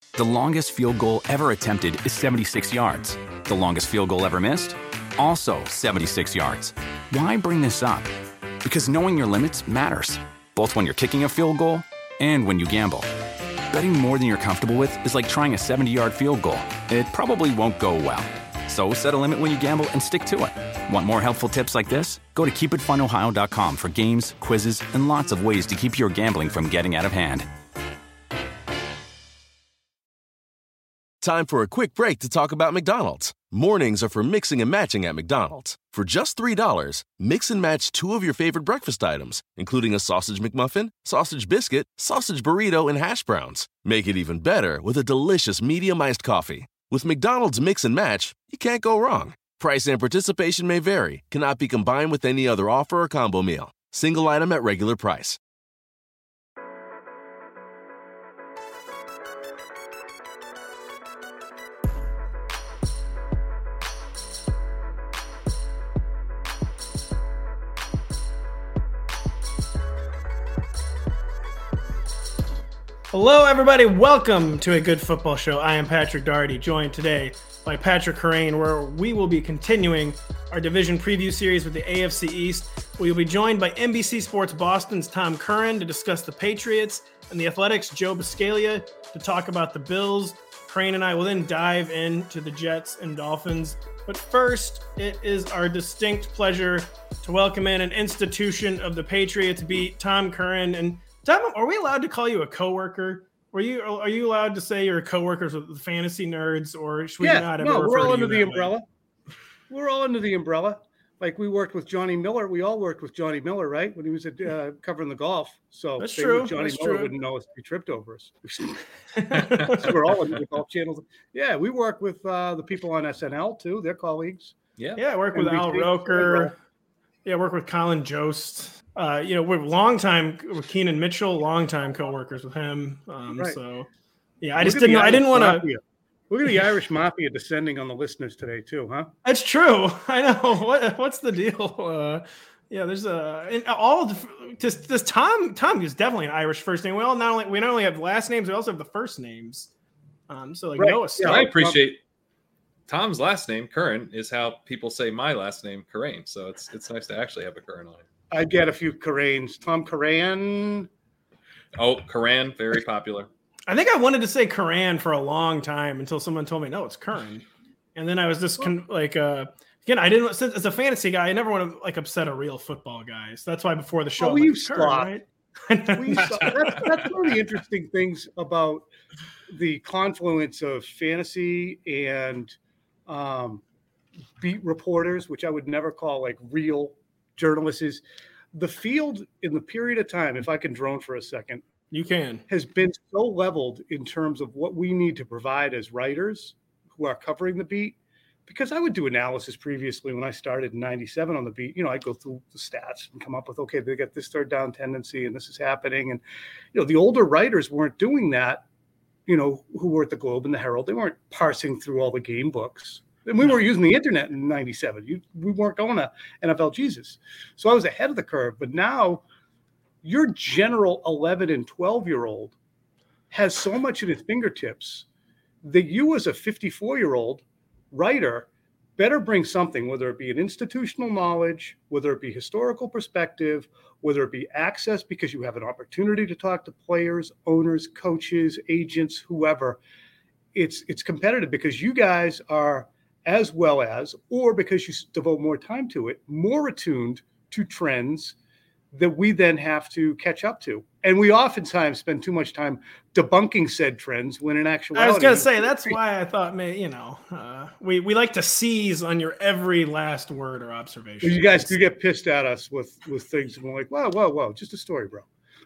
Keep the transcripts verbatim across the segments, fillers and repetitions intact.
The longest field goal ever attempted is seventy-six yards. The longest field goal ever missed? Also seventy-six yards. Why bring this up? Because knowing your limits matters, both when you're kicking a field goal and when you gamble. Betting more than you're comfortable with is like trying a seventy-yard field goal. It probably won't go well. So set a limit when you gamble and stick to it. Want more helpful tips like this? Go to keep it fun ohio dot com for games, quizzes, and lots of ways to keep your gambling from getting out of hand. Time for a quick break to talk about McDonald's. Mornings are for mixing and matching at McDonald's. For just three dollars, mix and match two of your favorite breakfast items, including a sausage McMuffin, sausage biscuit, sausage burrito, and hash browns. Make it even better with a delicious medium iced coffee. With McDonald's Mix and Match, you can't go wrong. Price and participation may vary, cannot be combined with any other offer or combo meal. Single item at regular price. Hello, everybody. Welcome to A Good Football Show. I am Patrick Daugherty, joined today by Patrick Kerrane, where we will be continuing our division preview series with the A F C East. We will be joined by N B C Sports Boston's Tom Curran to discuss the Patriots, and the Athletics' Joe Buscaglia to talk about the Bills. Kerrane and I will then dive into the Jets and Dolphins. But first, it is our distinct pleasure to welcome in an institution of the Patriots beat, Tom Curran. And Tom, are we allowed to call you a coworker? Were you are you allowed to say you're coworkers with the fantasy nerds, or should we yeah, not ever no, refer we're all to under you the that umbrella. way? We're all under the umbrella. Like we worked with Johnny Miller. We all worked with Johnny Miller, right? When he was at, uh, covering the golf. So That's they true. knew Johnny That's Miller true. wouldn't know us if he tripped over us. So we're all under the golf channels. Yeah, we work with uh, the people on S N L too. They're colleagues. Yeah, yeah. I work with N B C, Al Roker. Yeah, I work with Colin Jost. Uh, you know, we're long time with Keenan Mitchell, long time coworkers with him. Um, Right. So, yeah, I Look just at the didn't. I didn't Irish want to. Mafia. Look at the Irish Mafia descending on the listeners today too, huh? That's true. I know. What what's the deal? Uh, yeah, there's a and all the, just this Tom. Tom is definitely an Irish first name. We all not only we not only have last names, we also have the first names. Um, so like Right. Noah. Yeah, I Stark. appreciate Tom's last name, Curran, is how people say my last name, Kerrane. So it's it's nice to actually have a Curran on it. I get a few Kerranes. Tom Kerrane. Oh, Curran, very popular. I think I wanted to say Curran for a long time until someone told me no, it's Curran, and then I was just con- like, uh, again, I didn't. Since as a fantasy guy, I never want to like upset a real football guy. So that's why before the show, Oh, I'm like, you Curran, slob. right? We saw, that's, that's one of the interesting things about the confluence of fantasy and um, beat reporters, which I would never call like real journalists, is the field in the period of time, if I can drone for a second, You can. has been so leveled in terms of what we need to provide as writers who are covering the beat. Because I would do analysis previously when I started in ninety-seven on the beat. You know, I'd go through the stats and come up with, okay, they got this third down tendency and this is happening. And, you know, the older writers weren't doing that, you know, who were at the Globe and the Herald. They weren't parsing through all the game books. And we weren't using the internet in ninety-seven. You, we weren't going to N F L Jesus. So I was ahead of the curve. But now your general eleven and twelve-year-old has so much at his fingertips that you as a fifty-four-year-old writer better bring something, whether it be an institutional knowledge, whether it be historical perspective, whether it be access because you have an opportunity to talk to players, owners, coaches, agents, whoever. It's it's competitive because you guys are, as well as, or because you devote more time to it, more attuned to trends that we then have to catch up to. And we oftentimes spend too much time debunking said trends when in actuality. I was going to say, that's why I thought, may you know, uh, we, we like to seize on your every last word or observation. You guys do get pissed at us with, with things and we're like, whoa, whoa, whoa, just a story, bro.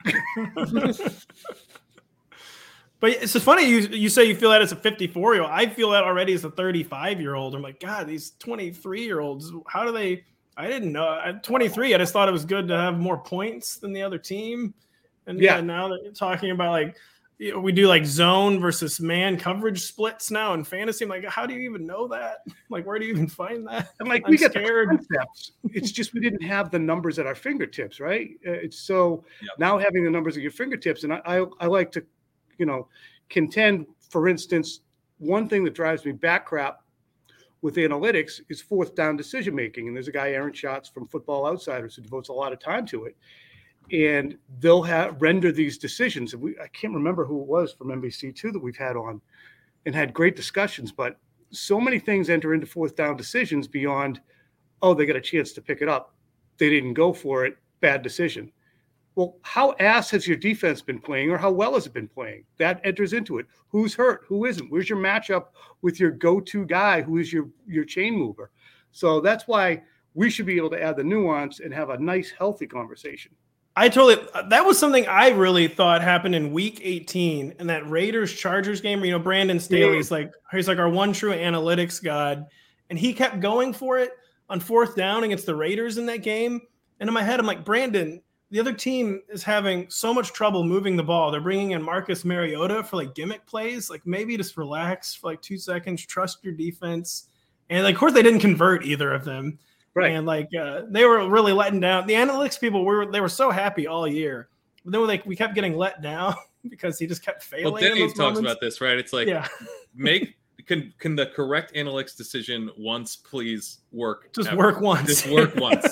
But it's just funny you you say you feel that as a fifty-four-year-old. I feel that already as a thirty-five-year-old. I'm like, God, these twenty-three-year-olds, how do they – I didn't know. At twenty-three, I just thought it was good to have more points than the other team. And yeah, Yeah. now that you're talking about like you know, we do like zone versus man coverage splits now in fantasy. I'm like, how do you even know that? Like, where do you even find that? And like I'm we get scared. the concepts. It's just we didn't have the numbers at our fingertips, right? Uh, It's so Yep. now having the numbers at your fingertips, and I, I I like to, you know, contend for instance, one thing that drives me back crap with analytics is fourth down decision making. And there's a guy, Aaron Schatz from Football Outsiders, who devotes a lot of time to it. And they'll have render these decisions. And we, I can't remember who it was from N B C two that we've had on and had great discussions, but so many things enter into fourth down decisions beyond, oh, they got a chance to pick it up. They didn't go for it. Bad decision. Well, how ass has your defense been playing, or how well has it been playing? That enters into it. Who's hurt? Who isn't? Where's your matchup with your go-to guy who is your, your chain mover? So that's why we should be able to add the nuance and have a nice, healthy conversation. I totally, that was something I really thought happened in week eighteen in that Raiders Chargers game. You know, Brandon Staley's like, he's like our one true analytics god. And he kept going for it on fourth down against the Raiders in that game. And in my head, I'm like, Brandon, the other team is having so much trouble moving the ball. They're bringing in Marcus Mariota for like gimmick plays. Like maybe just relax for like two seconds, trust your defense. And like, of course they didn't convert either of them. Right. And like uh, they were really letting down. The analytics people were they were so happy all year. But then like we kept getting let down because he just kept failing. Well, Denny talks moments. about this, right? It's like yeah. make can can the correct analytics decision once please work. Just ever. work once. Just work once.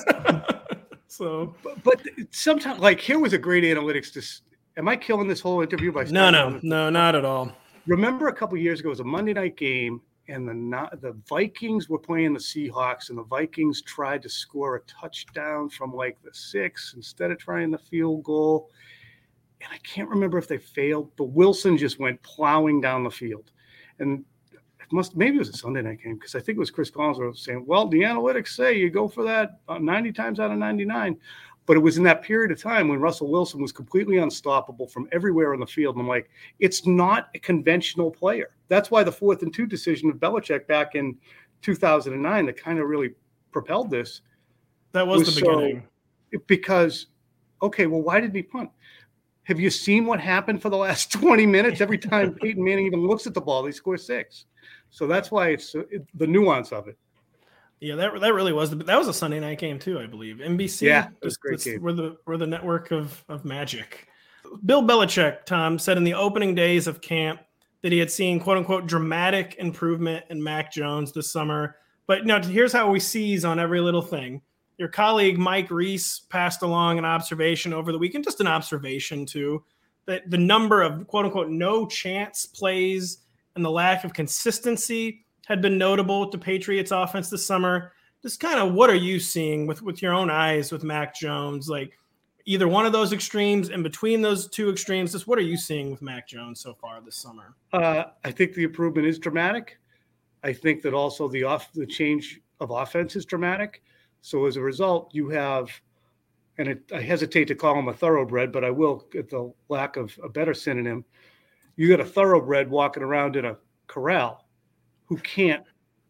So but, but sometimes like here was a great analytics dis- am I killing this whole interview by No, no, no, not at all. Remember a couple of years ago, it was a Monday night game. And the the Vikings were playing the Seahawks, and the Vikings tried to score a touchdown from like the six instead of trying the field goal. And I can't remember if they failed, but Wilson just went plowing down the field. And it must maybe it was a Sunday night game because I think it was Chris Collinsworth saying, "Well, the analytics say you go for that ninety times out of ninety-nine." But it was in that period of time when Russell Wilson was completely unstoppable from everywhere on the field. And I'm like, it's not a conventional player. That's why the fourth and two decision of Belichick back in two thousand nine that kind of really propelled this. That was, was the beginning. So, because, okay, well, why didn't he punt? Have you seen what happened for the last twenty minutes? Every time Peyton Manning even looks at the ball, he scores six. So that's why it's uh, it, the nuance of it. Yeah, that that really was. The, that was a Sunday night game too, I believe. N B C. Yeah, it was a great game. We're the we're the network of of magic. Bill Belichick, Tom, said in the opening days of camp that he had seen "quote unquote" dramatic improvement in Mac Jones this summer. But now here's how we seize on every little thing. Your colleague Mike Reese passed along an observation over the weekend, just an observation too, that the number of "quote unquote" no chance plays and the lack of consistency had been notable with the Patriots offense this summer. Just kind of what are you seeing with, with your own eyes with Mac Jones? Like either one of those extremes and between those two extremes, just what are you seeing with Mac Jones so far this summer? Uh, I think the improvement is dramatic. I think that also the off the change of offense is dramatic. So as a result, you have, and it, I hesitate to call him a thoroughbred, but I will at the lack of a better synonym. You got a thoroughbred walking around in a corral who can't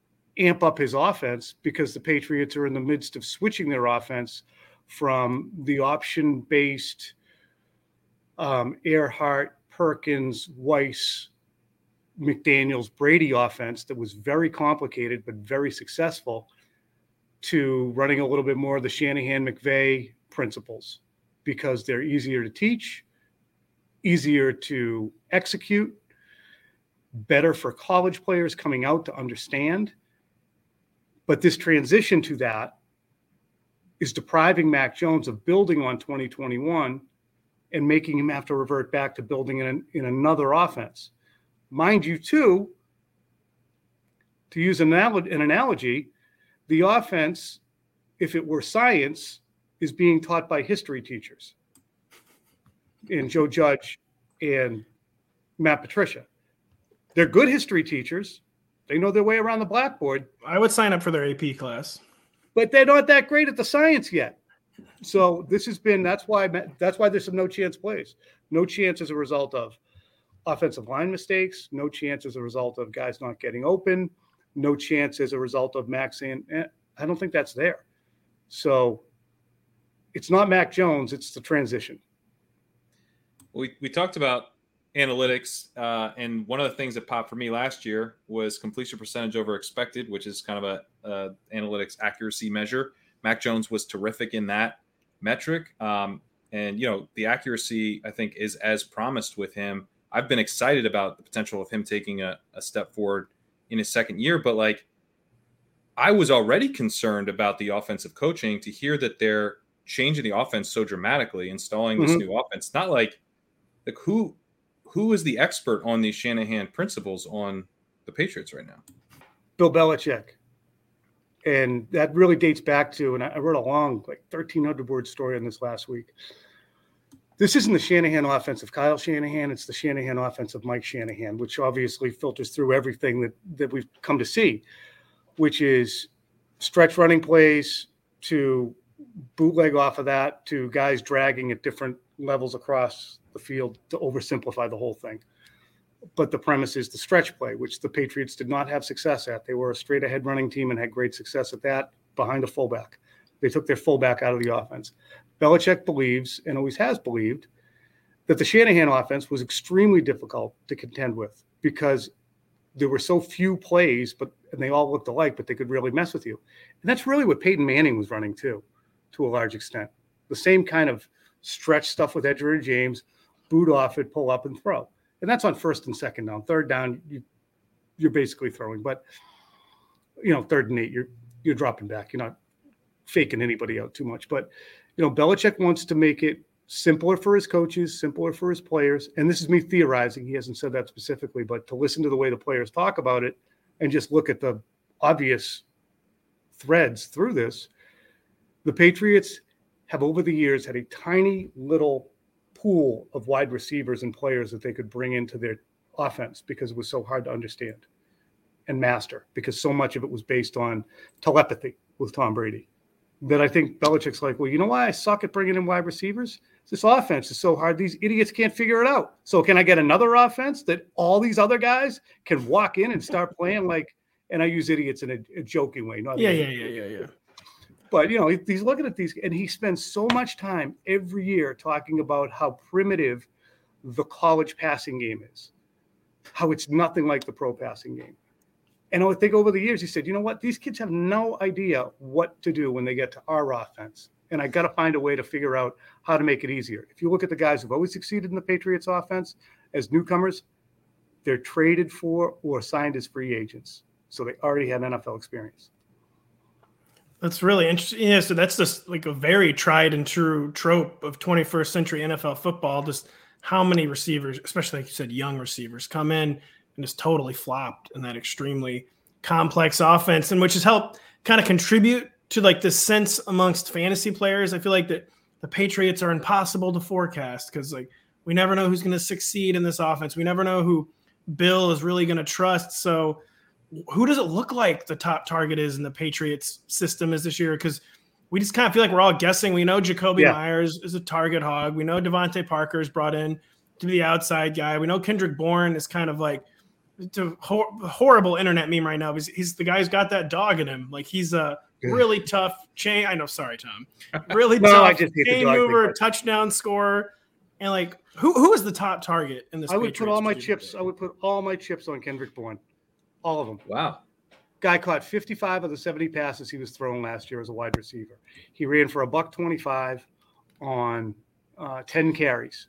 amp up his offense because the Patriots are in the midst of switching their offense from the option-based um, Earhart, Perkins, Weiss, McDaniels, Brady offense that was very complicated but very successful to running a little bit more of the Shanahan McVay principles because they're easier to teach, easier to execute, better for college players coming out to understand. But this transition to that is depriving Mac Jones of building on twenty twenty-one and making him have to revert back to building in, in another offense. Mind you, too, to use an, an analogy, the offense, if it were science, is being taught by history teachers and Joe Judge and Matt Patricia. They're good history teachers. They know their way around the blackboard. I would sign up for their A P class. But they're not that great at the science yet. So this has been, that's why that's why there's some no chance plays. No chance as a result of offensive line mistakes. No chance as a result of guys not getting open. No chance as a result of Mac saying, eh, I don't think that's there. So it's not Mac Jones, it's the transition. We we talked about analytics, uh, and one of the things that popped for me last year was completion percentage over expected, which is kind of a, a analytics accuracy measure. Mac Jones was terrific in that metric, um, and you know the accuracy I think is as promised with him. I've been excited about the potential of him taking a, a step forward in his second year. But like, I was already concerned about the offensive coaching to hear that they're changing the offense so dramatically, installing this mm-hmm. new offense. Not like, like who, who is the expert on these Shanahan principles on the Patriots right now? Bill Belichick. And that really dates back to, and I wrote a long, like thirteen hundred word story on this last week. This isn't the Shanahan offense of Kyle Shanahan. It's the Shanahan offense of Mike Shanahan, which obviously filters through everything that, that we've come to see, which is stretch running plays to bootleg off of that to guys dragging at different levels across the field to oversimplify the whole thing. But the premise is the stretch play, which the Patriots did not have success at. They were a straight ahead running team and had great success at that behind a fullback. They took their fullback out of the offense. Belichick believes, and always has believed, that the Shanahan offense was extremely difficult to contend with because there were so few plays, but and they all looked alike, but they could really mess with you. And that's really what Peyton Manning was running too, to a large extent. The same kind of stretch stuff with Edgerrin James, boot off it, pull up and throw. And that's on first and second down. Third down, you, you're basically throwing. But, you know, third and eight, you're you're dropping back. You're not faking anybody out too much. But, you know, Belichick wants to make it simpler for his coaches, simpler for his players. And this is me theorizing. He hasn't said that specifically. But to listen to the way the players talk about it and just look at the obvious threads through this, the Patriots have over the years had a tiny little pool of wide receivers and players that they could bring into their offense because it was so hard to understand and master, because so much of it was based on telepathy with Tom Brady that I think Belichick's like, well, you know why I suck at bringing in wide receivers? This offense is so hard. These idiots can't figure it out. So can I get another offense that all these other guys can walk in and start playing like, and I use idiots in a, a joking way. Not yeah, yeah, yeah, yeah, yeah. But, you know, he's looking at these, and he spends so much time every year talking about how primitive the college passing game is, how it's nothing like the pro passing game. And I think over the years, he said, you know what? These kids have no idea what to do when they get to our offense. And I got to find a way to figure out how to make it easier. If you look at the guys who've always succeeded in the Patriots offense as newcomers, they're traded for or signed as free agents. So they already had N F L experience. That's really interesting. Yeah, so that's just like a very tried and true trope of twenty-first century N F L football. Just how many receivers, especially like you said, young receivers, come in and just totally flopped in that extremely complex offense, and which has helped kind of contribute to like this sense amongst fantasy players. I feel like that the Patriots are impossible to forecast because like we never know who's going to succeed in this offense. We never know who Bill is really going to trust. So who does it look like the top target is in the Patriots system is this year? Because we just kind of feel like we're all guessing. We know Jacoby yeah. Myers is a target hog. We know Devontae Parker is brought in to be the outside guy. We know Kendrick Bourne is kind of like it's a hor- horrible internet meme right now. He's, he's the guy who's got that dog in him. Like he's a really tough chain. I know. Sorry, Tom. Really no, tough chain mover, thing. Touchdown scorer. And like, who who is the top target in this? I would Patriots put all my team? chips. I would put all my chips on Kendrick Bourne. All of them. Wow. Guy caught fifty-five of the seventy passes he was throwing last year as a wide receiver. He ran for a buck twenty-five on uh, ten carries.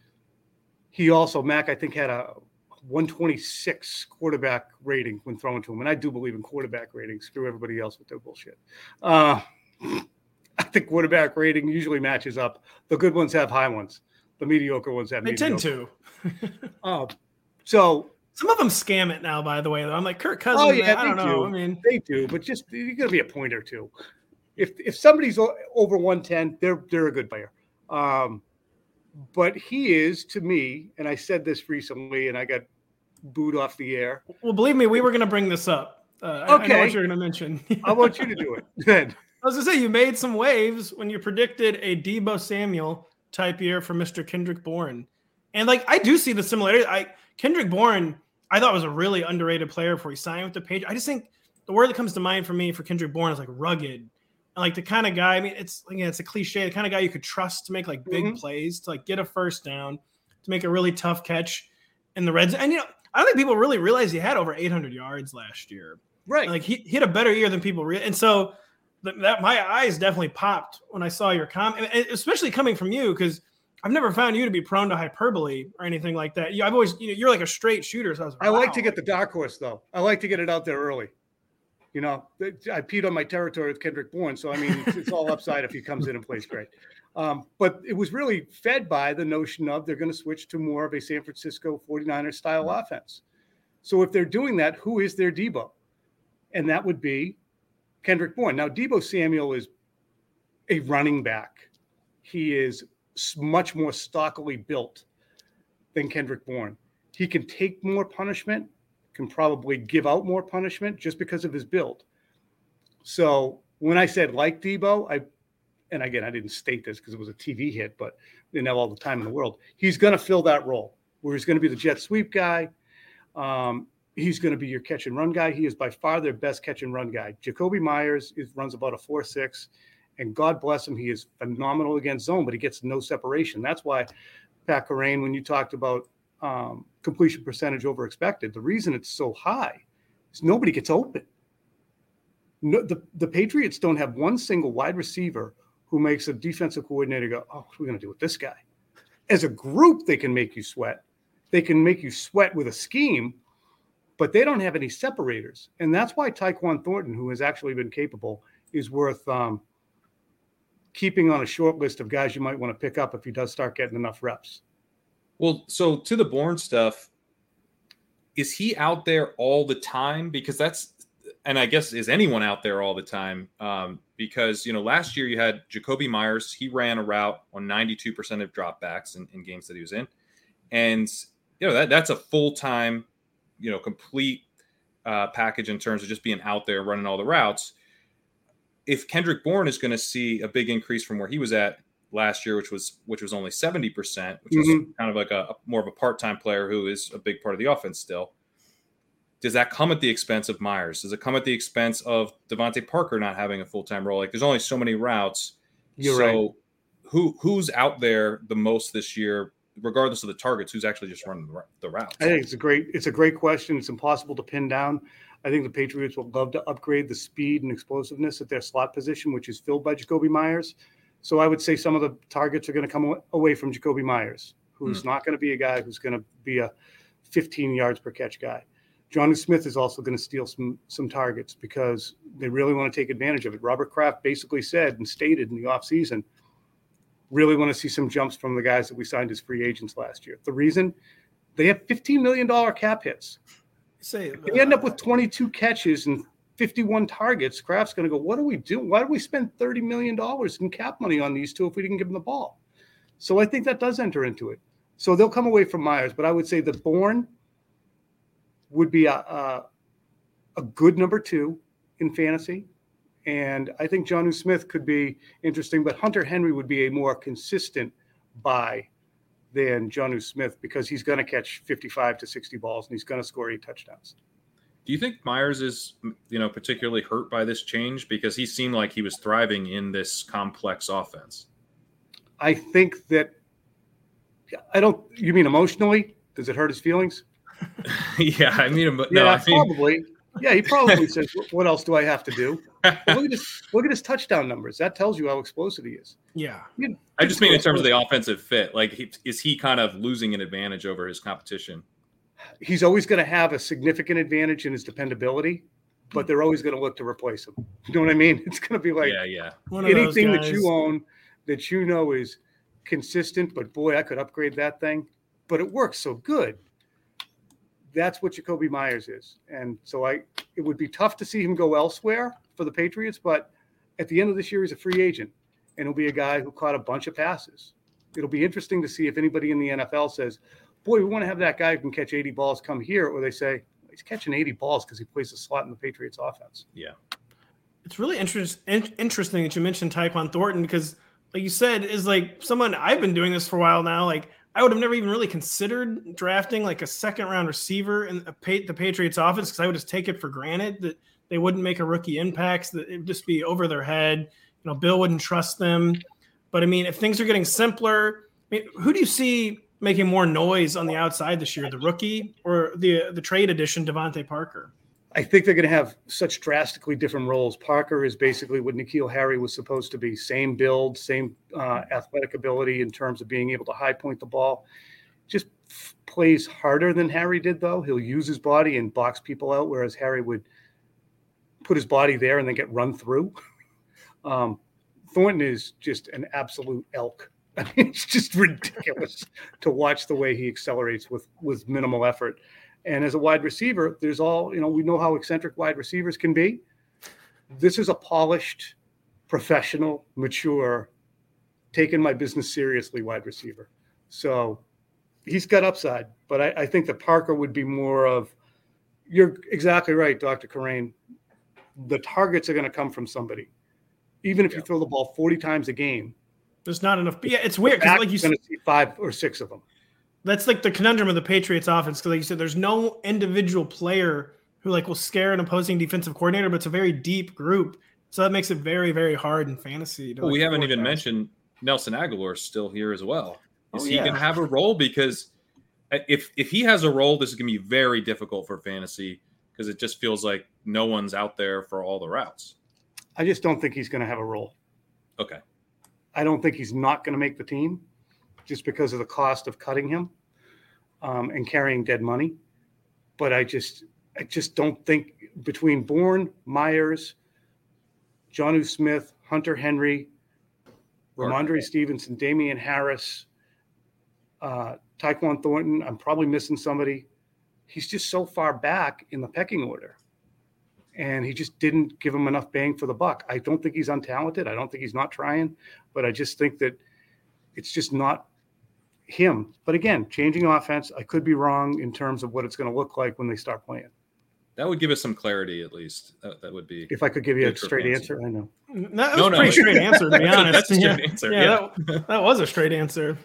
He also, Mac, I think, had a one twenty-six quarterback rating when thrown to him. And I do believe in quarterback ratings. Screw everybody else with their bullshit. Uh, I think quarterback rating usually matches up. The good ones have high ones. The mediocre ones have They mediocre. tend to. uh, so... Some of them scam it now, by the way, though. I'm like, Kirk Cousins, oh, yeah, man, I don't do. know. I mean, they do, but just you got to be a point or two. If if somebody's over one ten, they're they're a good player. Um, but he is, to me, and I said this recently, and I got booed off the air. Well, believe me, we were going to bring this up. Uh, okay. I know what you're going to mention. I want you to do it. Good. I was going to say, you made some waves when you predicted a Deebo Samuel type year for Mister Kendrick Bourne. And, like, I do see the similarity. I Kendrick Bourne, I thought was a really underrated player before he signed with the Patriots. I just think the word that comes to mind for me for Kendrick Bourne is like rugged. And like the kind of guy, I mean, it's again, it's a cliche, the kind of guy you could trust to make like big mm-hmm. plays, to like get a first down, to make a really tough catch in the red zone. And, you know, I don't think people really realize he had over eight hundred yards last year. Right. And, like he, he had a better year than people realize. And so th- that my eyes definitely popped when I saw your comment, especially coming from you, because I've never found you to be prone to hyperbole or anything like that. You, I've always, you know, you're like a straight shooter. So I was like, I wow. like to get the dark horse, though. I like to get it out there early. You know, I peed on my territory with Kendrick Bourne. So, I mean, it's, it's all upside if he comes in and plays great. Um, but it was really fed by the notion of they're going to switch to more of a San Francisco forty-niners style mm-hmm. offense. So if they're doing that, who is their Deebo? And that would be Kendrick Bourne. Now, Deebo Samuel is a running back. He is much more stockily built than Kendrick Bourne. He can take more punishment, can probably give out more punishment just because of his build. So when I said like Deebo, I, and again, I didn't state this because it was a T V hit, but they didn't have all the time in the world. He's going to fill that role where he's going to be the jet sweep guy. Um, he's going to be your catch and run guy. He is by far their best catch and run guy. Jakobi Meyers is, runs about a four six, and God bless him, he is phenomenal against zone, but he gets no separation. That's why, Pat Kerrane, when you talked about um, completion percentage over expected, the reason it's so high is nobody gets open. No, the, the Patriots don't have one single wide receiver who makes a defensive coordinator go, oh, what are we going to do with this guy? As a group, they can make you sweat. They can make you sweat with a scheme, but they don't have any separators. And that's why Tyquan Thornton, who has actually been capable, is worth um, keeping on a short list of guys you might want to pick up if he does start getting enough reps. Well, so to the Bourne stuff, is he out there all the time? Because that's, and I guess is anyone out there all the time? Um, because, you know, last year you had Jakobi Meyers. He ran a route on ninety-two percent of dropbacks in, in games that he was in. And, you know, that that's a full-time, you know, complete uh, package in terms of just being out there running all the routes. If Kendrick Bourne is going to see a big increase from where he was at last year, which was which was only seventy percent, which mm-hmm. is kind of like a, a more of a part-time player who is a big part of the offense still. Does that come at the expense of Myers? Does it come at the expense of Devontae Parker not having a full-time role? Like, there's only so many routes. You're so right. who who's out there the most this year, regardless of the targets? Who's actually just running the routes? I think it's a great it's a great question. It's impossible to pin down. I think the Patriots would love to upgrade the speed and explosiveness at their slot position, which is filled by Jakobi Meyers. So I would say some of the targets are going to come away from Jakobi Meyers, who's hmm. not going to be a guy who's going to be a fifteen yards per catch guy. Jonnu Smith is also going to steal some some targets because they really want to take advantage of it. Robert Kraft basically said and stated in the offseason, really want to see some jumps from the guys that we signed as free agents last year. The reason, they have fifteen million dollars cap hits. Say, if they end up with twenty-two catches and fifty-one targets, Kraft's going to go, what do we do? Why do we spend thirty million dollars in cap money on these two if we didn't give them the ball? So I think that does enter into it. So they'll come away from Myers, but I would say that Bourne would be a, a, a good number two in fantasy. And I think Jonnu Smith could be interesting, but Hunter Henry would be a more consistent buy than Jonnu Smith because he's going to catch fifty-five to sixty balls and he's going to score eight touchdowns. Do you think Myers is, you know, particularly hurt by this change? Because he seemed like he was thriving in this complex offense. I think that I don't, you mean emotionally? Does it hurt his feelings? yeah, I mean, but no, yeah, I mean, probably. Yeah, he probably says, "What else do I have to do?" But look at his look at his touchdown numbers. That tells you how explosive he is. Yeah, you know, I just mean in terms of the offensive fit. Like, he, is he kind of losing an advantage over his competition? He's always going to have a significant advantage in his dependability, but they're always going to look to replace him. You know what I mean? It's going to be like, yeah, yeah. Anything that you own that you know is consistent, but boy, I could upgrade that thing, but it works so good. That's what Jakobi Meyers is. And so I, it would be tough to see him go elsewhere for the Patriots, but at the end of this year, he's a free agent and he'll be a guy who caught a bunch of passes. It'll be interesting to see if anybody in the N F L says, boy, we want to have that guy who can catch eighty balls come here. Or they say he's catching eighty balls because he plays a slot in the Patriots offense. Yeah. It's really interest, in, interesting that you mentioned Tyquan Thornton because like you said, is like someone I've been doing this for a while now. Like, I would have never even really considered drafting like a second round receiver in the Patriots offense because I would just take it for granted that they wouldn't make a rookie impacts, that it would just be over their head. You know, Bill wouldn't trust them. But I mean, if things are getting simpler, I mean, who do you see making more noise on the outside this year, the rookie or the the trade addition, Devontae Parker? I think they're going to have such drastically different roles. Parker is basically what N'Keal Harry was supposed to be. Same build, same uh, athletic ability in terms of being able to high point the ball. Just f- plays harder than Harry did, though. He'll use his body and box people out, whereas Harry would put his body there and then get run through. um, Thornton is just an absolute elk. I mean, it's just ridiculous to watch the way he accelerates with, with minimal effort. And as a wide receiver, there's all, you know, we know how eccentric wide receivers can be. This is a polished, professional, mature, taking my business seriously wide receiver. So he's got upside, but I, I think that Parker would be more of, you're exactly right, Doctor Kerrane. The targets are going to come from somebody. Even if yeah. you throw the ball forty times a game, there's not enough. Yeah, it's weird because like you said, see five or six of them. That's like the conundrum of the Patriots offense. Because like you said, there's no individual player who like will scare an opposing defensive coordinator, but it's a very deep group. So that makes it very, very hard in fantasy. To, well, like, we haven't forecast. even mentioned Nelson Aguilar still here as well. Is oh, he yeah. going to have a role? Because if if he has a role, this is going to be very difficult for fantasy because it just feels like no one's out there for all the routes. I just don't think he's going to have a role. Okay. I don't think he's not going to make the team just because of the cost of cutting him um, and carrying dead money. But I just I just don't think between Bourne, Myers, Jonnu Smith, Hunter Henry, Ramondre Stevenson, Damian Harris, uh, Tyquan Thornton, I'm probably missing somebody. He's just so far back in the pecking order. And he just didn't give him enough bang for the buck. I don't think he's untalented. I don't think he's not trying, but I just think that it's just not him. But again, changing offense, I could be wrong in terms of what it's going to look like when they start playing. That would give us some clarity, at least. That, that would be. If I could give you a straight answer, I know. That was no, a no. pretty straight answer, to be honest. That's a straight yeah. answer. Yeah, Yeah. That, that was a straight answer.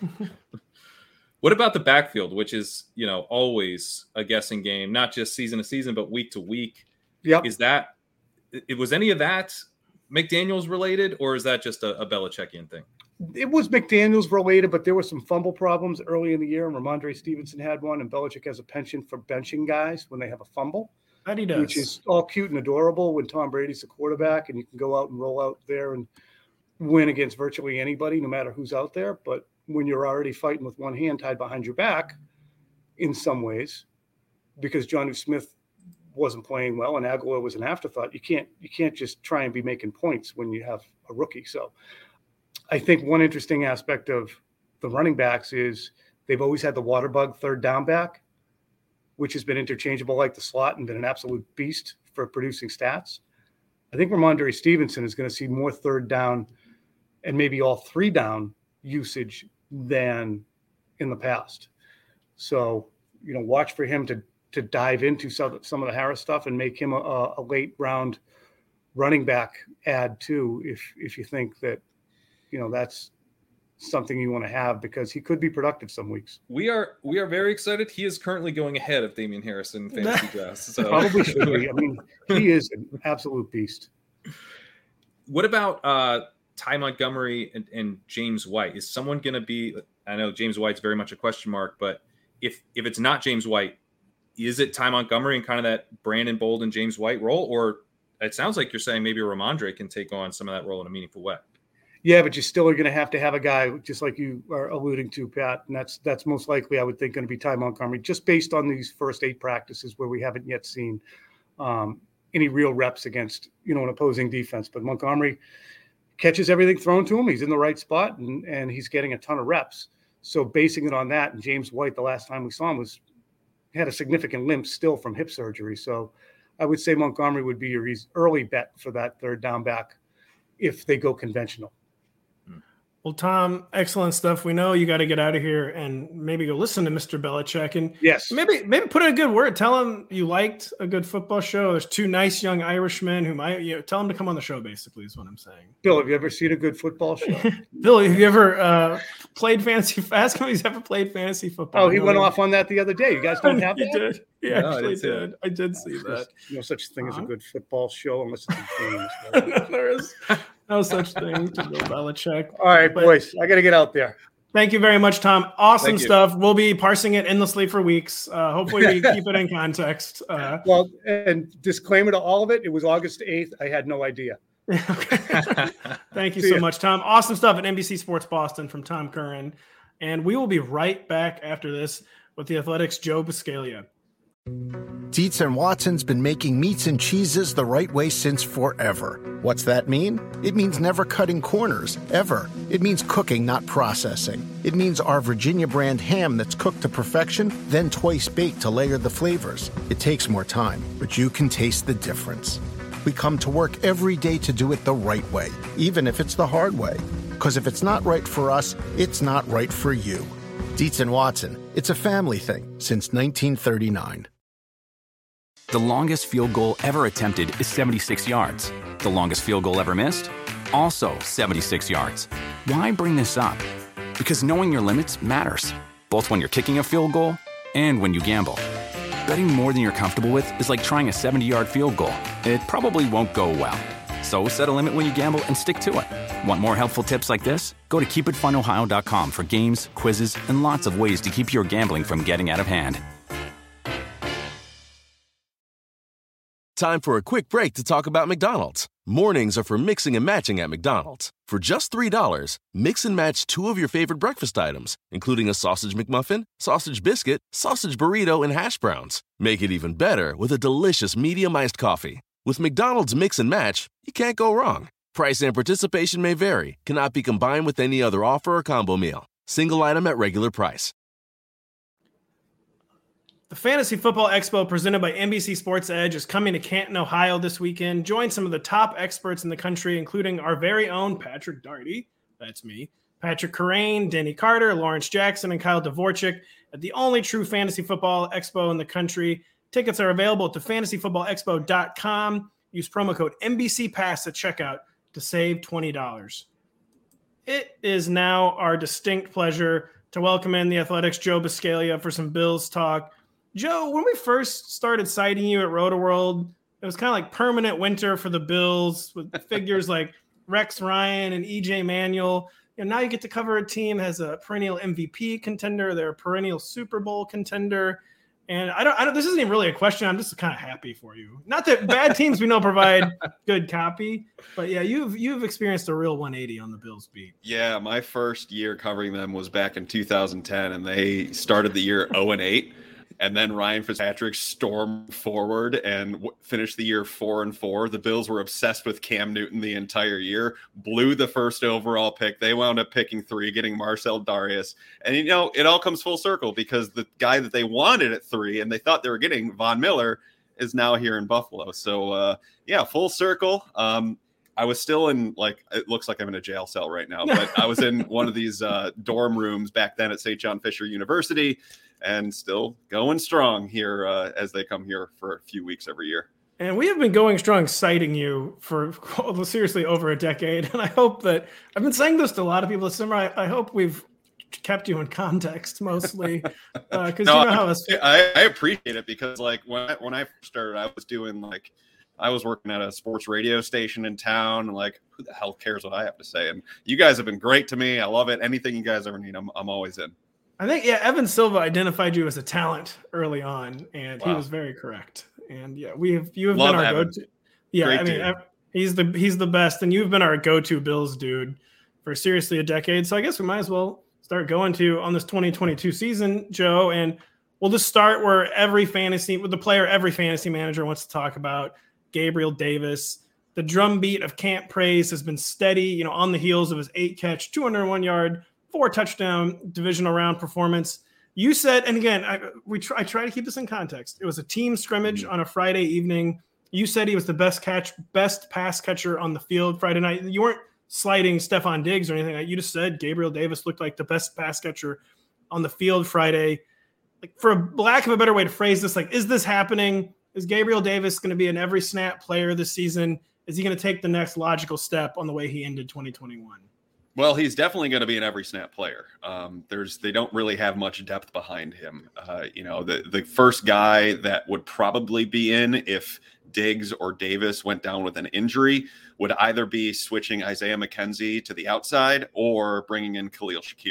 What about the backfield, which is, you know, always a guessing game, not just season to season, but week to week? Yep. Is that, it was any of that McDaniels related, or is that just a, a Belichickian thing? It was McDaniels related, but there were some fumble problems early in the year. And Ramondre Stevenson had one, and Belichick has a penchant for benching guys when they have a fumble. That he does. Which is all cute and adorable when Tom Brady's the quarterback and you can go out and roll out there and win against virtually anybody, no matter who's out there. But when you're already fighting with one hand tied behind your back, in some ways, because Jonnu Smith wasn't playing well and Aguilar was an afterthought, you can't you can't just try and be making points when you have a rookie. So I think one interesting aspect of the running backs is they've always had the water bug third down back, which has been interchangeable like the slot and been an absolute beast for producing stats. I think Ramondre Stevenson is going to see more third down and maybe all three down usage than in the past. So, you know, watch for him to to dive into some, some of the Harris stuff and make him a, a late round running back add too, if if you think that, you know, that's something you want to have, because he could be productive some weeks. We are we are very excited. He is currently going ahead of Damian Harris in fantasy drafts. So probably should be. I mean, he is an absolute beast. What about uh, Ty Montgomery and, and James White? Is someone going to be? I know James White's very much a question mark, but if if it's not James White, is it Ty Montgomery and kind of that Brandon Bolden, James White role, or it sounds like you're saying maybe Ramondre can take on some of that role in a meaningful way? Yeah, but you still are going to have to have a guy just like you are alluding to, Pat, and that's that's most likely, I would think, going to be Ty Montgomery, just based on these first eight practices where we haven't yet seen um, any real reps against, you know, an opposing defense. But Montgomery catches everything thrown to him. He's in the right spot, and, and he's getting a ton of reps. So basing it on that, and James White, the last time we saw him, was had a significant limp still from hip surgery. So I would say Montgomery would be your early bet for that third down back if they go conventional. Well, Tom, excellent stuff. We know you got to get out of here and maybe go listen to Mister Belichick, and yes, maybe maybe put in a good word. Tell him you liked a good football show. There's two nice young Irishmen who might, you know, tell him to come on the show. Basically, is what I'm saying. Bill, have you ever seen a good football show? Bill, have you ever uh, played fantasy? Ask him if he's ever played fantasy football. Oh, he went off on that the other day. You guys don't have you that? Did. Yeah, no, actually I did. did. I did see that. No such thing uh-huh. as a good football show unless it's games. No, there is no such thing to Bill Belichick. All right, but, boys, I got to get out there. Thank you very much, Tom. Awesome Thank you. stuff. We'll be parsing it endlessly for weeks. Uh, hopefully we keep it in context. Uh, Well, and disclaimer to all of it, it was August eighth. I had no idea. Thank you See so ya. much, Tom. Awesome stuff at N B C Sports Boston from Tom Curran. And we will be right back after this with the Athletics' Joe Buscaglia. Dietz and Watson's been making meats and cheeses the right way since forever. What's that mean? It means never cutting corners, ever. It means cooking, not processing. It means our Virginia brand ham that's cooked to perfection, then twice baked to layer the flavors. It takes more time, but you can taste the difference. We come to work every day to do it the right way, even if it's the hard way. Because if it's not right for us, it's not right for you. Dietz and Watson, it's a family thing since nineteen thirty-nine. The longest field goal ever attempted is seventy-six yards. The longest field goal ever missed? Also seventy-six yards. Why bring this up? Because knowing your limits matters, both when you're kicking a field goal and when you gamble. Betting more than you're comfortable with is like trying a seventy-yard field goal. It probably won't go well. So set a limit when you gamble and stick to it. Want more helpful tips like this? Go to keep it fun ohio dot com for games, quizzes, and lots of ways to keep your gambling from getting out of hand. Time for a quick break to talk about McDonald's. Mornings are for mixing and matching at McDonald's. For just three dollars, mix and match two of your favorite breakfast items, including a sausage McMuffin, sausage biscuit, sausage burrito, and hash browns. Make it even better with a delicious medium iced coffee. With McDonald's Mix and Match, you can't go wrong. Price and participation may vary, cannot be combined with any other offer or combo meal. Single item at regular price. The Fantasy Football Expo presented by N B C Sports Edge is coming to Canton, Ohio this weekend. Join some of the top experts in the country, including our very own Patrick Daugherty, that's me, Patrick Curran, Denny Carter, Lawrence Jackson, and Kyle Dvorchak at the only true Fantasy Football Expo in the country. Tickets are available at the fantasy football expo dot com. Use promo code N B C Pass at checkout to save twenty dollars. It is now our distinct pleasure to welcome in the Athletics' Joe Buscaglia for some Bills talk. Joe, when we first started citing you at RotoWorld, it was kind of like permanent winter for the Bills with figures like Rex Ryan and E J Manuel. You know, now you get to cover a team that has a perennial M V P contender, they're a perennial Super Bowl contender. And I don't, I don't, this isn't even really a question. I'm just kind of happy for you. Not that bad teams we know provide good copy, but yeah, you've, you've experienced a real one eighty on the Bills beat. Yeah. My first year covering them was back in two thousand ten, and they started the year oh and eight. And then Ryan Fitzpatrick stormed forward and w- finished the year four and four. The Bills were obsessed with Cam Newton the entire year, blew the first overall pick. They wound up picking three, getting Marcel Darius. And, you know, it all comes full circle because the guy that they wanted at three and they thought they were getting, Von Miller, is now here in Buffalo. So, uh, yeah, full circle. Um, I was still in, like, it looks like I'm in a jail cell right now, but I was in one of these uh, dorm rooms back then at Saint John Fisher University. And still going strong here uh, as they come here for a few weeks every year. And we have been going strong citing you for seriously over a decade. And I hope that I've been saying this to a lot of people this summer. I, I hope we've kept you in context mostly because uh, no, you know how it's. I, I appreciate it because like when I, when I first started, I was doing like I was working at a sports radio station in town. And like, who the hell cares what I have to say? And you guys have been great to me. I love it. Anything you guys ever need, I'm I'm always in. I think, yeah, Evan Silva identified you as a talent early on, and wow. He was very correct. And yeah, we have you have Love been our Evan. go-to. Yeah, Great I mean, dude. he's the he's the best, and you've been our go-to Bills dude for seriously a decade. So I guess we might as well start going to on this twenty twenty-two season, Joe, and we'll just start where every fantasy with the player every fantasy manager wants to talk about, Gabriel Davis. The drumbeat of camp praise has been steady, you know, on the heels of his eight catch, two hundred one yard. Four touchdown divisional round performance. You said, and again, I, we try, I try to keep this in context. It was a team scrimmage on a Friday evening. You said he was the best catch, best pass catcher on the field Friday night. You weren't slighting Stephon Diggs or anything. You just said Gabriel Davis looked like the best pass catcher on the field Friday. Like, for a lack of a better way to phrase this, like, is this happening? Is Gabriel Davis going to be an every snap player this season? Is he going to take the next logical step on the way he ended twenty twenty-one? Well, he's definitely going to be an every snap player. Um, there's they don't really have much depth behind him. Uh, you know, the the first guy that would probably be in if Diggs or Davis went down with an injury would either be switching Isaiah McKenzie to the outside or bringing in Khalil Shakir.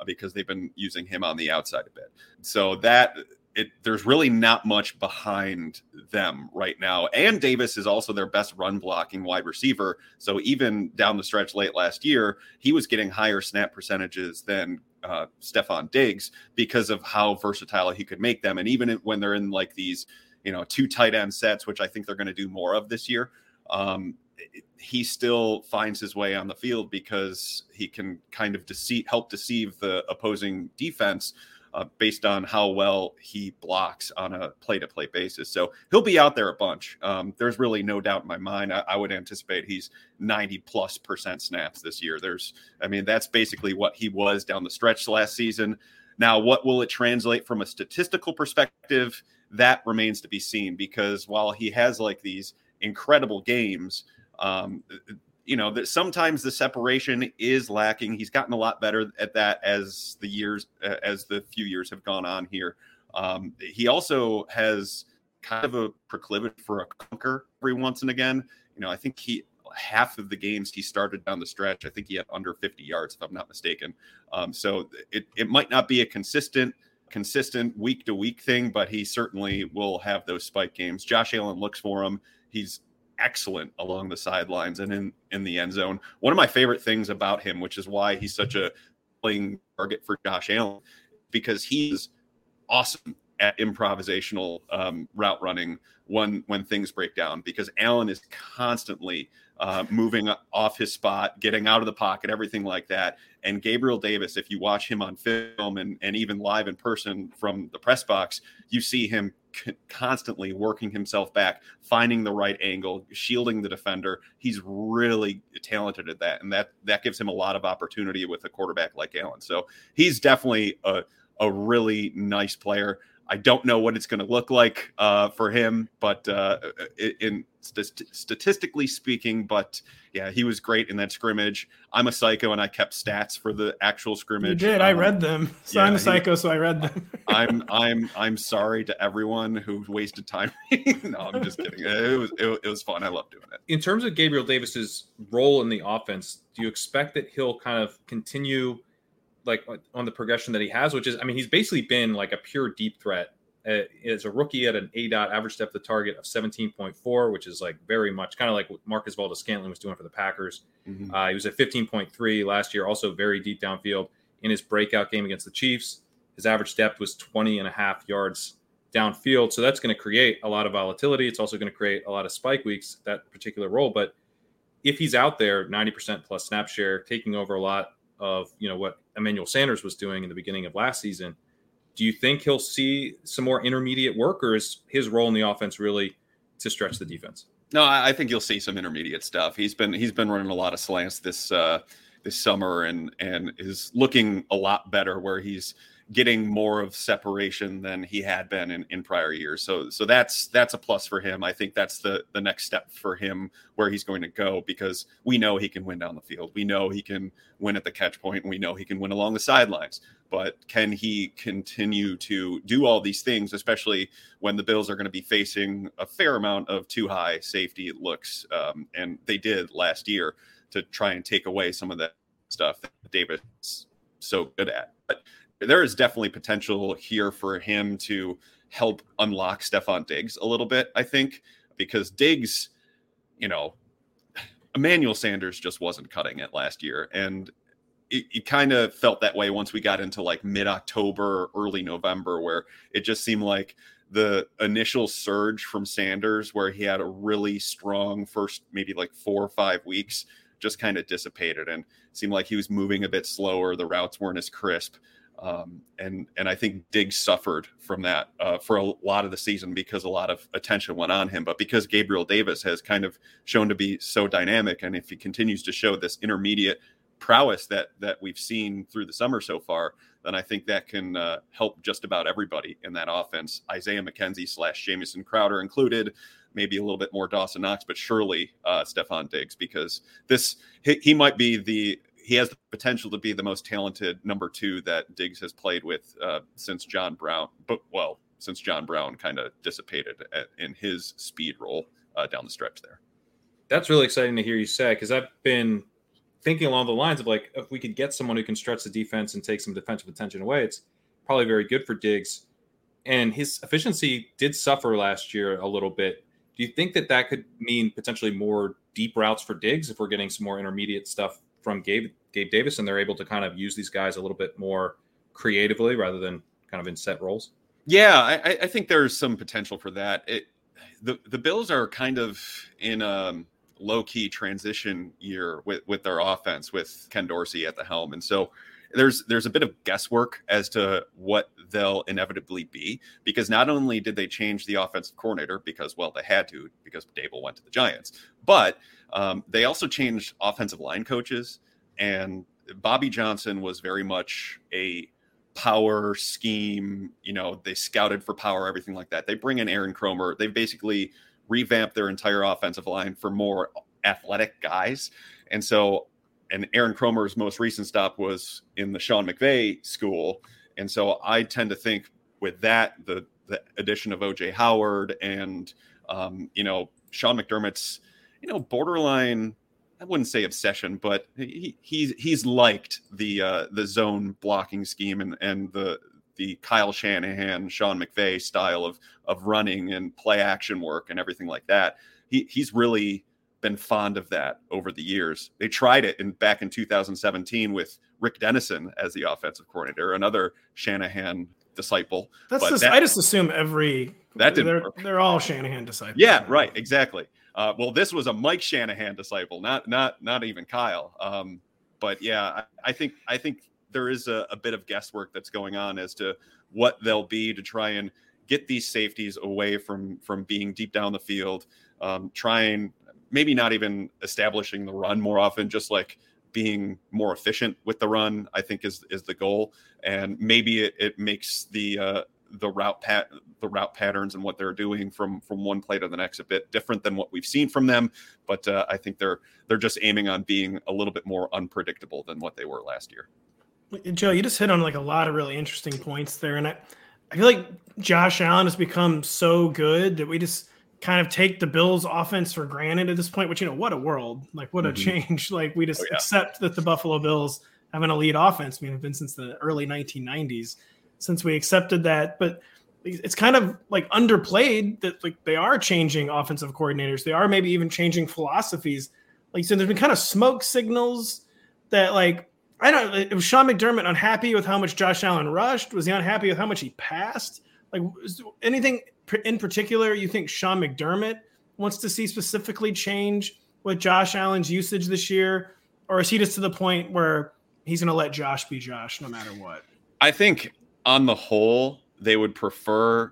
because they've been using him on the outside a bit. So that it there's really not much behind them right now. And Davis is also their best run blocking wide receiver. So even down the stretch late last year, he was getting higher snap percentages than uh, Stefon Diggs because of how versatile he could make them. And even when they're in like these, you know, two tight end sets, which I think they're going to do more of this year, um, he still finds his way on the field because he can kind of deceive, help deceive the opposing defense uh, based on how well he blocks on a play-to-play basis. So he'll be out there a bunch. Um, there's really no doubt in my mind. I, I would anticipate he's ninety plus percent snaps this year. There's, I mean, that's basically what he was down the stretch last season. Now, what will it translate from a statistical perspective? That remains to be seen, because while he has like these incredible games, um, you know, that sometimes the separation is lacking. He's gotten a lot better at that as the years, uh, as the few years have gone on here. Um, he also has kind of a proclivity for a conquer every once and again. You know, I think he, half of the games he started down the stretch, I think he had under fifty yards, if I'm not mistaken. Um, so it, it might not be a consistent, consistent week to week thing, but he certainly will have those spike games. Josh Allen looks for him. He's excellent along the sidelines and in, in the end zone. One of my favorite things about him, which is why he's such a playing target for Josh Allen, because he's awesome at improvisational um, route running when, when things break down, because Allen is constantly uh, moving off his spot, getting out of the pocket, everything like that. And Gabriel Davis, if you watch him on film and, and even live in person from the press box, you see him constantly working himself back, finding the right angle, shielding the defender. He's really talented at that, and that that gives him a lot of opportunity with a quarterback like Allen. So he's definitely a a really nice player. I don't know what it's going to look like uh, for him, but uh, in st- statistically speaking, but yeah, he was great in that scrimmage. I'm a psycho, and I kept stats for the actual scrimmage. You did. Um, I read them. So yeah, I'm a psycho, he, so I read them. I'm I'm I'm sorry to everyone who wasted time. No, I'm just kidding. It was it, it was fun. I love doing it. In terms of Gabriel Davis's role in the offense, do you expect that he'll kind of continue like on the progression that he has, which is, I mean, he's basically been like a pure deep threat uh, as a rookie at an A DOT average depth of target of seventeen point four, which is like very much kind of like what Marcus Valdes-Scantling was doing for the Packers. Mm-hmm. Uh, he was at fifteen point three last year, also very deep downfield. In his breakout game against the Chiefs, his average depth was twenty and a half yards downfield. So that's going to create a lot of volatility. It's also going to create a lot of spike weeks, that particular role. But if he's out there, ninety percent plus snap share, taking over a lot of, you know, what Emmanuel Sanders was doing in the beginning of last season, do you think he'll see some more intermediate work, or is his role in the offense really to stretch the defense? No, I think you'll see some intermediate stuff. He's been he's been running a lot of slants this uh, this summer and and is looking a lot better, where he's getting more of separation than he had been in, in prior years. So so that's that's a plus for him. I think that's the the next step for him where he's going to go, because we know he can win down the field. We know he can win at the catch point, and we know he can win along the sidelines. But can he continue to do all these things, especially when the Bills are going to be facing a fair amount of too high safety looks? Um, and they did last year, to try and take away some of that stuff that Davis is so good at. But there is definitely potential here for him to help unlock Stefon Diggs a little bit, I think, because Diggs, you know, Emmanuel Sanders just wasn't cutting it last year. And it, it kind of felt that way once we got into like mid-October, early November, where it just seemed like the initial surge from Sanders, where he had a really strong first maybe like four or five weeks, just kind of dissipated and seemed like he was moving a bit slower. The routes weren't as crisp. Um, and and I think Diggs suffered from that uh, for a lot of the season, because a lot of attention went on him. But because Gabriel Davis has kind of shown to be so dynamic, and if he continues to show this intermediate prowess that that we've seen through the summer so far, then I think that can uh, help just about everybody in that offense. Isaiah McKenzie slash Jamison Crowder included, maybe a little bit more Dawson Knox, but surely uh, Stefon Diggs, because this he, he might be the he has the potential to be the most talented number two that Diggs has played with uh, since John Brown, but well, since John Brown kind of dissipated at, in his speed role uh, down the stretch there. That's really exciting to hear you say, because I've been thinking along the lines of like, if we could get someone who can stretch the defense and take some defensive attention away, it's probably very good for Diggs. And his efficiency did suffer last year a little bit. Do you think that that could mean potentially more deep routes for Diggs if we're getting some more intermediate stuff from Gabe, Gabe Davis, and they're able to kind of use these guys a little bit more creatively rather than kind of in set roles? Yeah, I, I think there's some potential for that. It, the the Bills are kind of in a low-key transition year with, with their offense, with Ken Dorsey at the helm. And so there's there's a bit of guesswork as to what they'll inevitably be, because not only did they change the offensive coordinator because, well, they had to, because Dable went to the Giants, but um, they also changed offensive line coaches. And Bobby Johnson was very much a power scheme. You know, they scouted for power, everything like that. They bring in Aaron Kromer. They basically revamped their entire offensive line for more athletic guys. And so, and Aaron Kromer's most recent stop was in the Sean McVay school. And so I tend to think with that, the, the addition of O J Howard and, um, you know, Sean McDermott's, you know, borderline, I wouldn't say obsession, but he, he's, he's liked the, uh, the zone blocking scheme and, and the, the Kyle Shanahan, Sean McVay style of, of running and play action work and everything like that. He he's really been fond of that over the years. They tried it in back in two thousand seventeen with Rick Dennison as the offensive coordinator, another Shanahan disciple. That's but just, that, I just assume every that didn't they're, work. they're all Shanahan disciples. Yeah, right, exactly. Uh, well, this was a Mike Shanahan disciple, not not not even Kyle. Um, but yeah, I, I think I think there is a, a bit of guesswork that's going on as to what they'll be to try and get these safeties away from from being deep down the field, um, trying maybe not even establishing the run more often, just like being more efficient with the run, I think is is the goal. And maybe it, it makes the uh, the route pat the route patterns and what they're doing from from one play to the next a bit different than what we've seen from them. But uh, I think they're they're just aiming on being a little bit more unpredictable than what they were last year. Joe, you just hit on like a lot of really interesting points there. And I, I feel like Josh Allen has become so good that we just kind of take the Bills offense for granted at this point, which, you know, what a world, like what Mm-hmm. a change. Like we just Oh, yeah. accept that the Buffalo Bills have an elite offense. I mean, it's been since the early nineteen nineties since we accepted that, but it's kind of like underplayed that like they are changing offensive coordinators. They are maybe even changing philosophies. Like, so there's been kind of smoke signals that like, I don't know, it was Sean McDermott unhappy with how much Josh Allen rushed? Was he unhappy with how much he passed? Like, is there anything in particular you think Sean McDermott wants to see specifically change with Josh Allen's usage this year? Or is he just to the point where he's going to let Josh be Josh no matter what? I think on the whole, they would prefer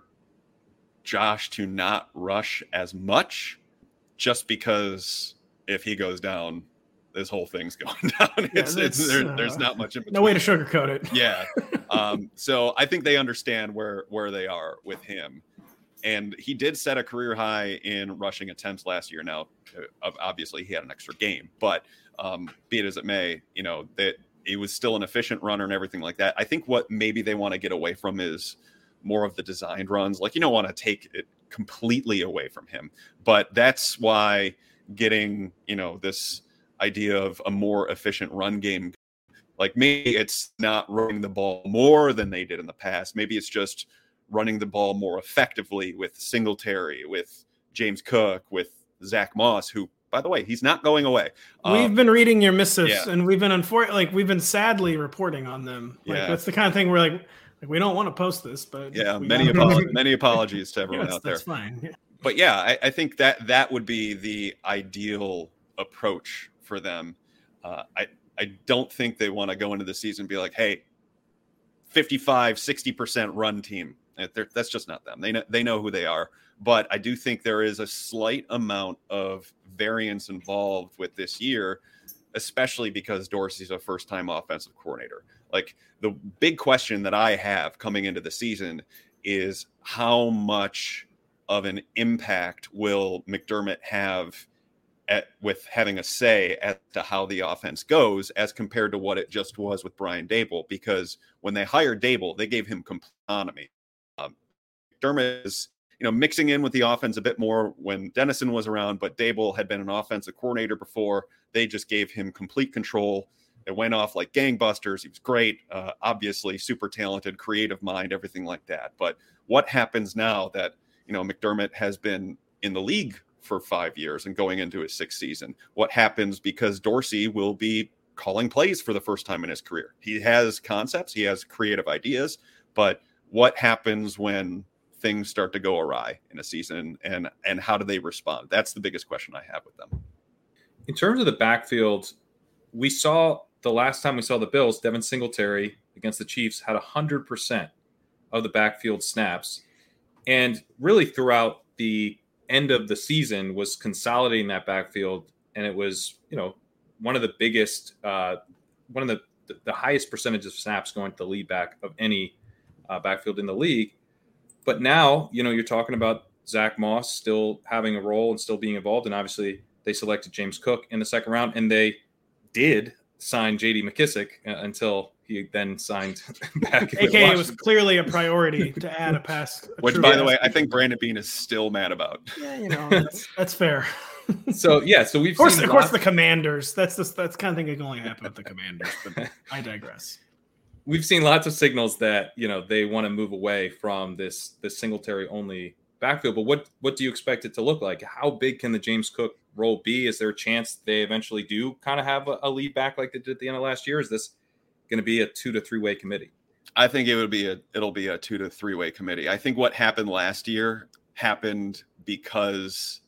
Josh to not rush as much, just because if he goes down, this whole thing's going down. It's, Yeah, it's there, uh, there's not much in between. No way to sugarcoat it. Yeah. Um, so I think they understand where where they are with him. And he did set a career high in rushing attempts last year. Now, uh, obviously, he had an extra game, but um, be it as it may, you know, that he was still an efficient runner and everything like that. I think what maybe they want to get away from is more of the designed runs. Like, you don't want to take it completely away from him, but that's why getting, you know, this idea of a more efficient run game, like maybe it's not running the ball more than they did in the past. Maybe it's just running the ball more effectively with Singletary, with James Cook, with Zach Moss, who, by the way, he's not going away. We've Um, been reading your missives, yeah. and we've been unfor- like we've been sadly reporting on them. Like Yeah. that's the kind of thing we're like, like we don't want to post this, but yeah, we many gotta- apologies, many apologies to everyone Yes, out there. that's fine. Yeah. But yeah, I, I think that that would be the ideal approach for them. Uh, I, I don't think they want to go into the season and be like, hey, fifty-five, sixty percent run team. They're, that's just not them. They know, they know who they are. But I do think there is a slight amount of variance involved with this year, especially because Dorsey's a first-time offensive coordinator. Like, the big question that I have coming into the season is how much of an impact will McDermott have at, with having a say as to how the offense goes as compared to what it just was with Brian Dable? Because when they hired Dable, they gave him complete autonomy. Um, McDermott is you know, mixing in with the offense a bit more when Dennison was around, but Dable had been an offensive coordinator before. They just gave him complete control. It went off like gangbusters. He was great, uh, obviously super talented, creative mind, everything like that. But what happens now that, you know, McDermott has been in the league for five years and going into his sixth season? What happens because Dorsey will be calling plays for the first time in his career? He has concepts, he has creative ideas, but what happens when things start to go awry in a season, and and how do they respond? That's the biggest question I have with them. In terms of the backfield, we saw the last time we saw the Bills, Devin Singletary against the Chiefs had one hundred percent of the backfield snaps, and really throughout the end of the season was consolidating that backfield, and it was, you know, one of the biggest, uh, one of the, the highest percentage of snaps going to the lead back of any uh, backfield in the league. But now, you know, you're talking about Zach Moss still having a role and still being involved. And obviously they selected James Cook in the second round, and they did sign J D McKissic uh, until he then signed back. A K A it was clearly a priority to add a pass. A Which, by the way, I think Brandon Beane is still mad about. Yeah, you know, that's, that's fair. So, yeah, so we've of course, seen of course lots- the Commanders. That's the that's kind of thing that can only happen with the Commanders, but I digress. We've seen lots of signals that, you know, they want to move away from this this Singletary only backfield. But what what do you expect it to look like? How big can the James Cook role be? Is there a chance they eventually do kind of have a, a lead back like they did at the end of last year? Is this going to be a two to three way committee? I think it would be a it'll be a two to three way committee. I think what happened last year happened because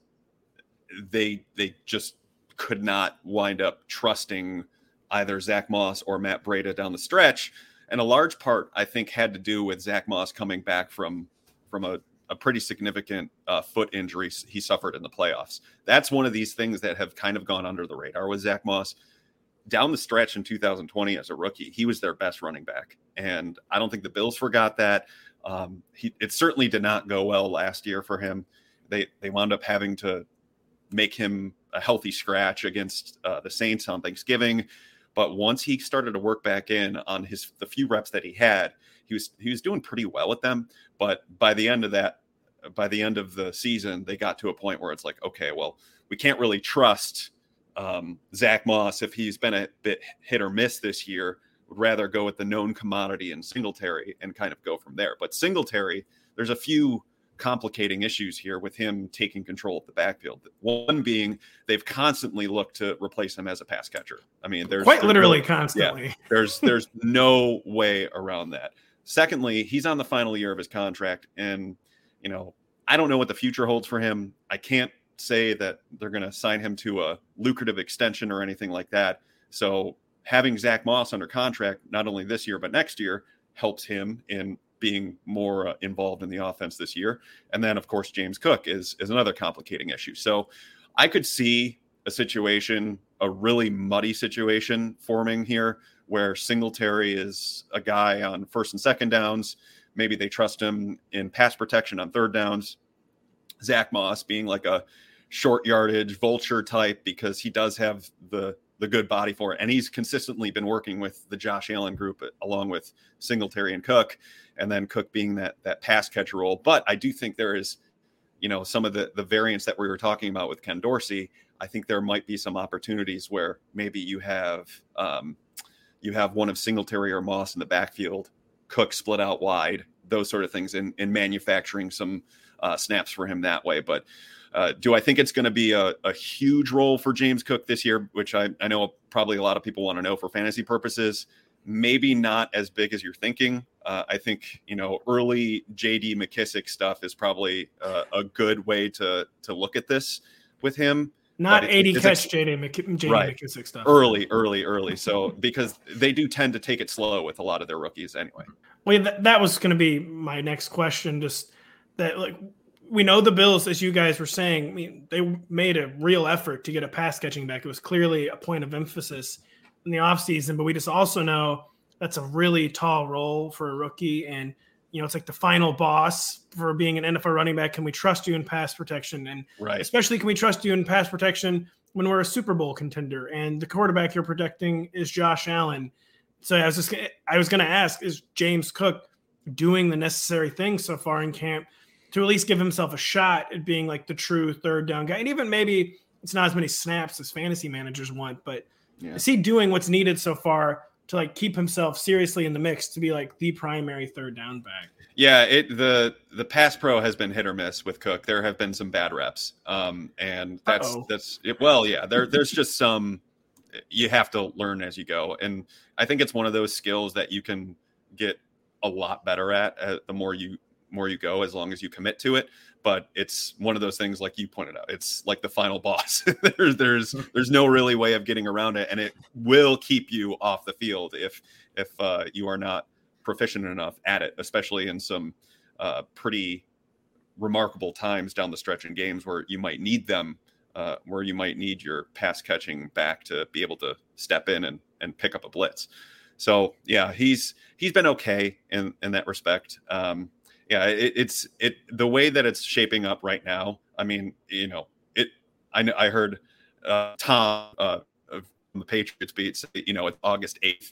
they they just could not wind up trusting either Zach Moss or Matt Breida down the stretch. And a large part, I think, had to do with Zach Moss coming back from, from a, a pretty significant uh, foot injury he suffered in the playoffs. That's one of these things that have kind of gone under the radar with Zach Moss. Down the stretch in two thousand twenty as a rookie, he was their best running back. And I don't think the Bills forgot that. Um, he, it certainly did not go well last year for him. They, they wound up having to make him a healthy scratch against uh, the Saints on Thanksgiving. But once he started to work back in on his the few reps that he had, he was he was doing pretty well with them. But by the end of that, by the end of the season, they got to a point where it's like, okay, well, we can't really trust um, Zach Moss if he's been a bit hit or miss this year. Would rather go with the known commodity in Singletary and kind of go from there. But Singletary, there's a few complicating issues here with him taking control of the backfield. One being they've constantly looked to replace him as a pass catcher. I mean, there's quite there's literally no, constantly. Yeah, there's there's no way around that. Secondly, he's on the final year of his contract, and you know, I don't know what the future holds for him. I can't say that they're going to sign him to a lucrative extension or anything like that. So having Zach Moss under contract, not only this year but next year, helps him in being more uh, involved in the offense this year. And then, of course, James Cook is is another complicating issue. So I could see a situation, a really muddy situation forming here where Singletary is a guy on first and second downs. Maybe they trust him in pass protection on third downs. Zach Moss being like a short yardage vulture type because he does have the the good body for it. And he's consistently been working with the Josh Allen group along with Singletary and Cook, and then Cook being that, that pass catcher role. But I do think there is, you know, some of the, the variants that we were talking about with Ken Dorsey. I think there might be some opportunities where maybe you have, um, you have one of Singletary or Moss in the backfield, Cook split out wide, those sort of things, and, and manufacturing some uh, snaps for him that way. But Uh, do I think it's going to be a, a huge role for James Cook this year, which I, I know probably a lot of people want to know for fantasy purposes? Maybe not as big as you're thinking. Uh, I think, you know, early J D McKissic stuff is probably uh, a good way to to look at this with him. Not it, eighty it's, catch it's, J D, Mc, J D right. McKissic stuff. Early, early, early. So because they do tend to take it slow with a lot of their rookies anyway. Well, that, that was going to be my next question. Just that, like, we know the Bills, as you guys were saying, I mean, they made a real effort to get a pass catching back. It was clearly a point of emphasis in the offseason, but we just also know that's a really tall role for a rookie. And, you know, it's like the final boss for being an N F L running back. Can we trust you in pass protection? And right. especially, can we trust you in pass protection when we're a Super Bowl contender and the quarterback you're protecting is Josh Allen? So I was just, I was going to ask, is James Cook doing the necessary things so far in camp to at least give himself a shot at being like the true third down guy. And even maybe it's not as many snaps as fantasy managers want, but yeah. is he doing what's needed so far to like keep himself seriously in the mix to be like the primary third down back? Yeah, it the the pass pro has been hit or miss with Cook. There have been some bad reps, um, and that's Uh-oh. that's it, well, yeah. There there's just some you have to learn as you go, and I think it's one of those skills that you can get a lot better at uh, the more you more you go, as long as you commit to it. But it's one of those things, like you pointed out, it's like the final boss. there's there's there's no really way of getting around it, and it will keep you off the field if if uh, you are not proficient enough at it, especially in some uh, pretty remarkable times down the stretch in games where you might need them, uh, where you might need your pass catching back to be able to step in and, and pick up a blitz. So yeah, he's he's been okay in in that respect. Um, yeah, it, it's it the way that it's shaping up right now. I mean, you know, it. I know I heard uh, Tom uh, of the Patriots beat say, you know, it's August eighth.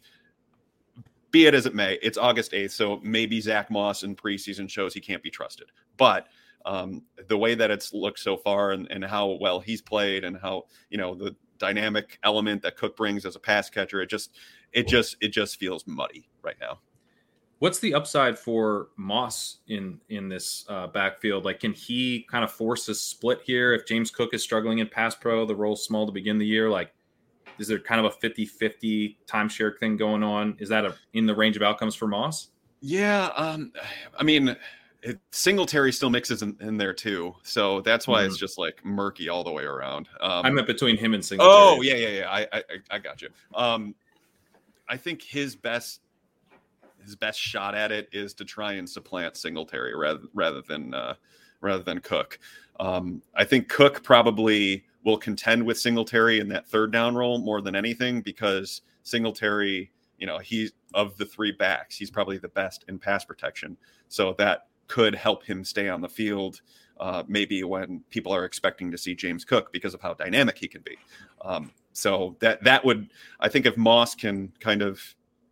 Be it as it may, it's August eighth, so maybe Zach Moss in preseason shows he can't be trusted. But um, the way that it's looked so far and, and how well he's played and how, you know, the dynamic element that Cook brings as a pass catcher, it just it just it just feels muddy right now. What's the upside for Moss in in this uh, backfield? Like, can he kind of force a split here if James Cook is struggling in pass pro, the role's small to begin the year? Like, is there kind of a fifty-fifty timeshare thing going on? Is that a, in the range of outcomes for Moss? Yeah. Um, I mean, it, Singletary still mixes in, in there too. So that's why mm. it's just like murky all the way around. Um, I meant between him and Singletary. Oh, yeah, yeah, yeah. I I, I got you. Um, I think his best his best shot at it is to try and supplant Singletary rather, rather than uh, rather than Cook. Um, I think Cook probably will contend with Singletary in that third down role more than anything, because Singletary, you know, he's of the three backs, he's probably the best in pass protection. So that could help him stay on the field, uh, maybe when people are expecting to see James Cook because of how dynamic he can be. Um, so that, that would, I think if Moss can kind of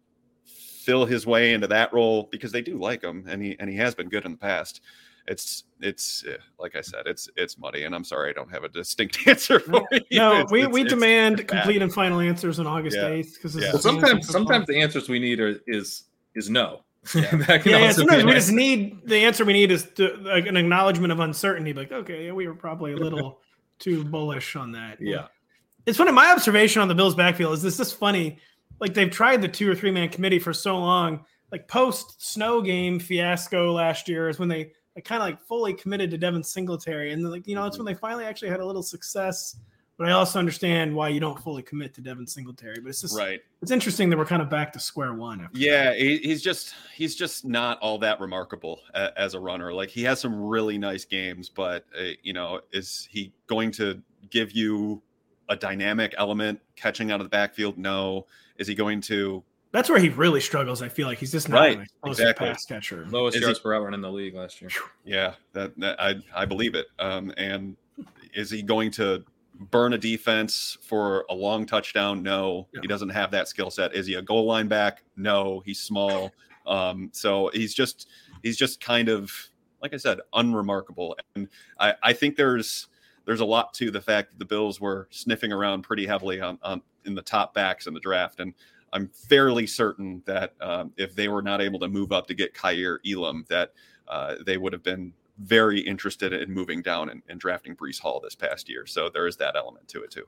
fill his way into that role, because they do like him and he, and he has been good in the past. It's, it's like I said, it's, it's muddy, and I'm sorry I don't have a distinct answer for you. No, it's, we, it's, we it's, demand it's complete and final answers on August yeah. eighth. Because yeah. well, sometimes, sometimes the answers we need are, is, is no. Yeah, that can yeah, yeah also sometimes we nice. just need the answer we need is to, like an acknowledgement of uncertainty. Like, okay, yeah, we were probably a little too bullish on that. Yeah. It's funny. My observation on the Bills backfield is this is funny. Like, they've tried the two or three man committee for so long. Like, post snow game fiasco last year is when they, they kind of like fully committed to Devin Singletary. And like, you know, it's when they finally actually had a little success. But I also understand why you don't fully commit to Devin Singletary. But it's just right. It's interesting that we're kind of back to square one. After yeah, he, he's just he's just not all that remarkable a, as a runner. Like, he has some really nice games, but uh, you know, is he going to give you a dynamic element catching out of the backfield? No. Is he going to? That's where he really struggles. I feel like he's just not right. an explosive exactly. pass catcher. Lowest Is yards he, per hour in the league last year. Yeah, that, that I I believe it. Um, and is he going to burn a defense for a long touchdown? No, yeah. He doesn't have that skill set. Is he a goal line back? No, he's small. Um, so he's just he's just kind of, like I said, unremarkable. And I, I think there's there's a lot to the fact that the Bills were sniffing around pretty heavily on, on in the top backs in the draft. And I'm fairly certain that um, if they were not able to move up to get Kaiir Elam, that uh, they would have been very interested in moving down and, and drafting Breece Hall this past year. So there is that element to it too.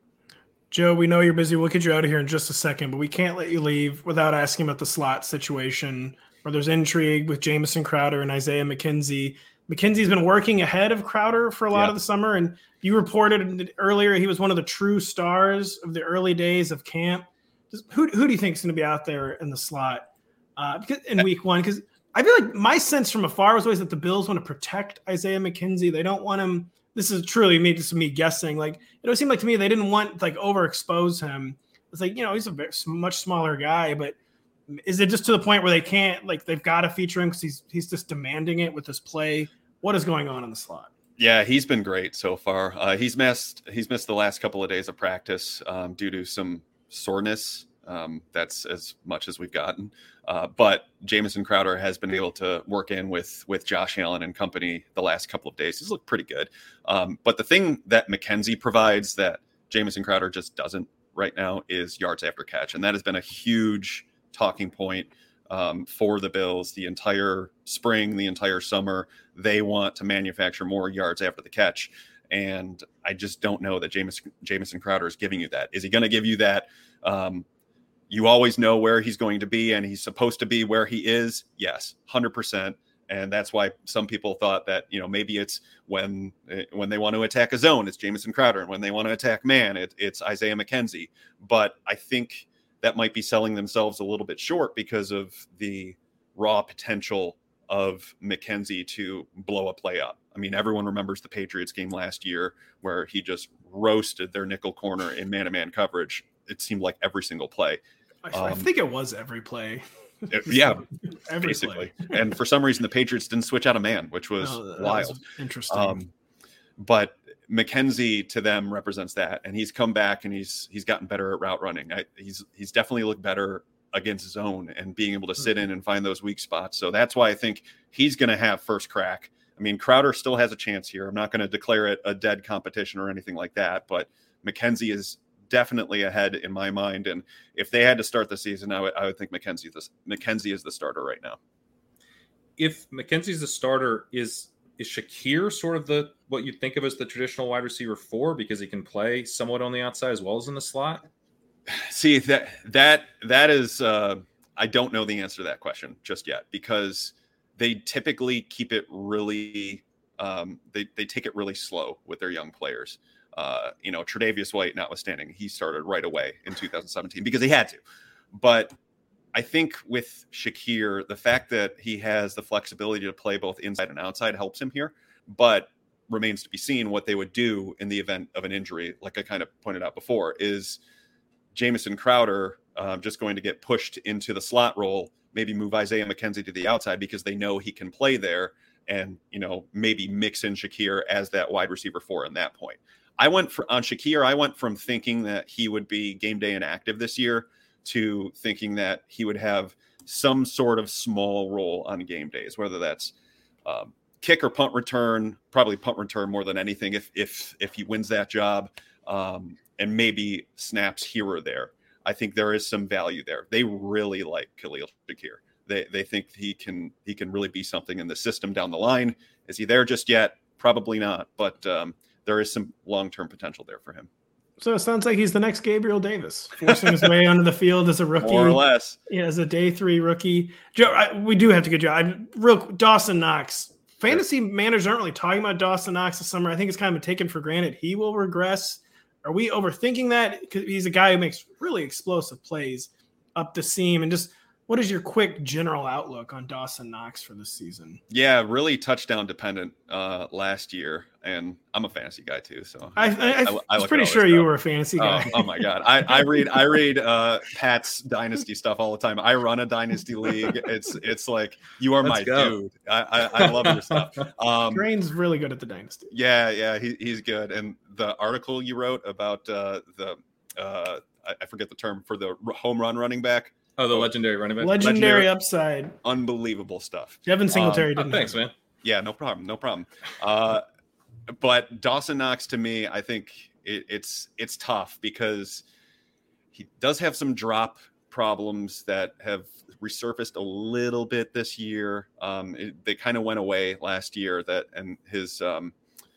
Joe, we know you're busy. We'll get you out of here in just a second, but we can't let you leave without asking about the slot situation where there's intrigue with Jamison Crowder and Isaiah McKenzie. McKenzie's been working ahead of Crowder for a lot yeah. of the summer, and you reported earlier he was one of the true stars of the early days of camp. Who, who do you think is going to be out there in the slot uh, because, in week one? Because I feel like my sense from afar was always that the Bills want to protect Isaiah McKenzie. They don't want him. This is truly me, just me guessing. Like, it would seem like to me they didn't want like overexpose him. It's like, you know, he's a very, much smaller guy, but is it just to the point where they can't, like, they've got to feature him because he's he's just demanding it with his play? What is going on in the slot? Yeah, he's been great so far. Uh, he's missed he's missed the last couple of days of practice um, due to some soreness Um, that's as much as we've gotten. Uh, but Jamison Crowder has been able to work in with with Josh Allen and company the last couple of days. He's looked pretty good. Um, but the thing that McKenzie provides that Jamison Crowder just doesn't right now is yards after catch. And that has been a huge talking point um, for the Bills the entire spring, the entire summer. They want to manufacture more yards after the catch. And I just don't know that Jamison, Jamison Crowder is giving you that. Is he going to give you that? Um, you always know where he's going to be, and he's supposed to be where he is. Yes, one hundred percent. And that's why some people thought that, you know, maybe it's when when they want to attack a zone, it's Jamison Crowder. And when they want to attack man, it, it's Isaiah McKenzie. But I think that might be selling themselves a little bit short because of the raw potential of McKenzie to blow a play up. I mean, everyone remembers the Patriots game last year where he just roasted their nickel corner in man-to-man coverage. It seemed like every single play. I, um, I think it was every play. It, yeah, every basically. Play. And for some reason, the Patriots didn't switch out a man, which was oh, that wild. Was interesting. Um, but McKenzie to them represents that, and he's come back and he's he's gotten better at route running. I, he's he's definitely looked better against zone and being able to sit in and find those weak spots. So that's why I think he's going to have first crack. I mean, Crowder still has a chance here. I'm not going to declare it a dead competition or anything like that, but McKenzie is definitely ahead in my mind. And if they had to start the season, I would, I would think McKenzie, this, McKenzie is the starter right now. If McKenzie's the starter, is is Shakir sort of the what you'd think of as the traditional wide receiver four because he can play somewhat on the outside as well as in the slot? See, that that that is uh, I don't know the answer to that question just yet because they typically keep it really um, they they take it really slow with their young players. Uh, you know, Tre'Davious White notwithstanding, he started right away in two thousand seventeen because he had to. But I think with Shakir, the fact that he has the flexibility to play both inside and outside helps him here, but remains to be seen what they would do in the event of an injury. Like I kind of pointed out before, is Jamison Crowder uh, just going to get pushed into the slot role, maybe move Isaiah McKenzie to the outside because they know he can play there and, you know, maybe mix in Shakir as that wide receiver four in that point. I went for, on Shakir, I went from thinking that he would be game day inactive this year to thinking that he would have some sort of small role on game days, whether that's um, kick or punt return, probably punt return more than anything if if if he wins that job, um, and maybe snaps here or there. I think there is some value there. They really like Khalil Shakir. They they think he can he can really be something in the system down the line. Is he there just yet? Probably not, but um, there is some long-term potential there for him. So it sounds like he's the next Gabriel Davis, forcing his way onto the field as a rookie. More or less. Yeah, as a day three rookie. Joe, I, we do have to get Joe. Real Dawson Knox. Fantasy sure. managers aren't really talking about Dawson Knox this summer. I think it's kind of taken for granted he will regress. Are we overthinking that? Because he's a guy who makes really explosive plays up the seam. And just what is your quick general outlook on Dawson Knox for this season? Yeah, really touchdown dependent uh, last year. And I'm a fantasy guy too, so I, I, I, I, I was pretty sure you were a fantasy guy. Oh, oh my god, I, I read I read uh, Pat's dynasty stuff all the time. I run a dynasty league. It's it's like you are Let's my go. dude. I, I, I love your stuff. Um, Grain's really good at the dynasty. Yeah, yeah, he, he's good. And the article you wrote about uh, the uh, I, I forget the term for the home run running back. Oh, the legendary running back. Legendary, legendary upside. Unbelievable stuff. Devin Singletary um, didn't. Oh, thanks, man. Yeah, no problem. No problem. Uh, But Dawson Knox, to me, I think it, it's it's tough because he does have some drop problems that have resurfaced a little bit this year. Um, it, they kind of went away last year. That and his um,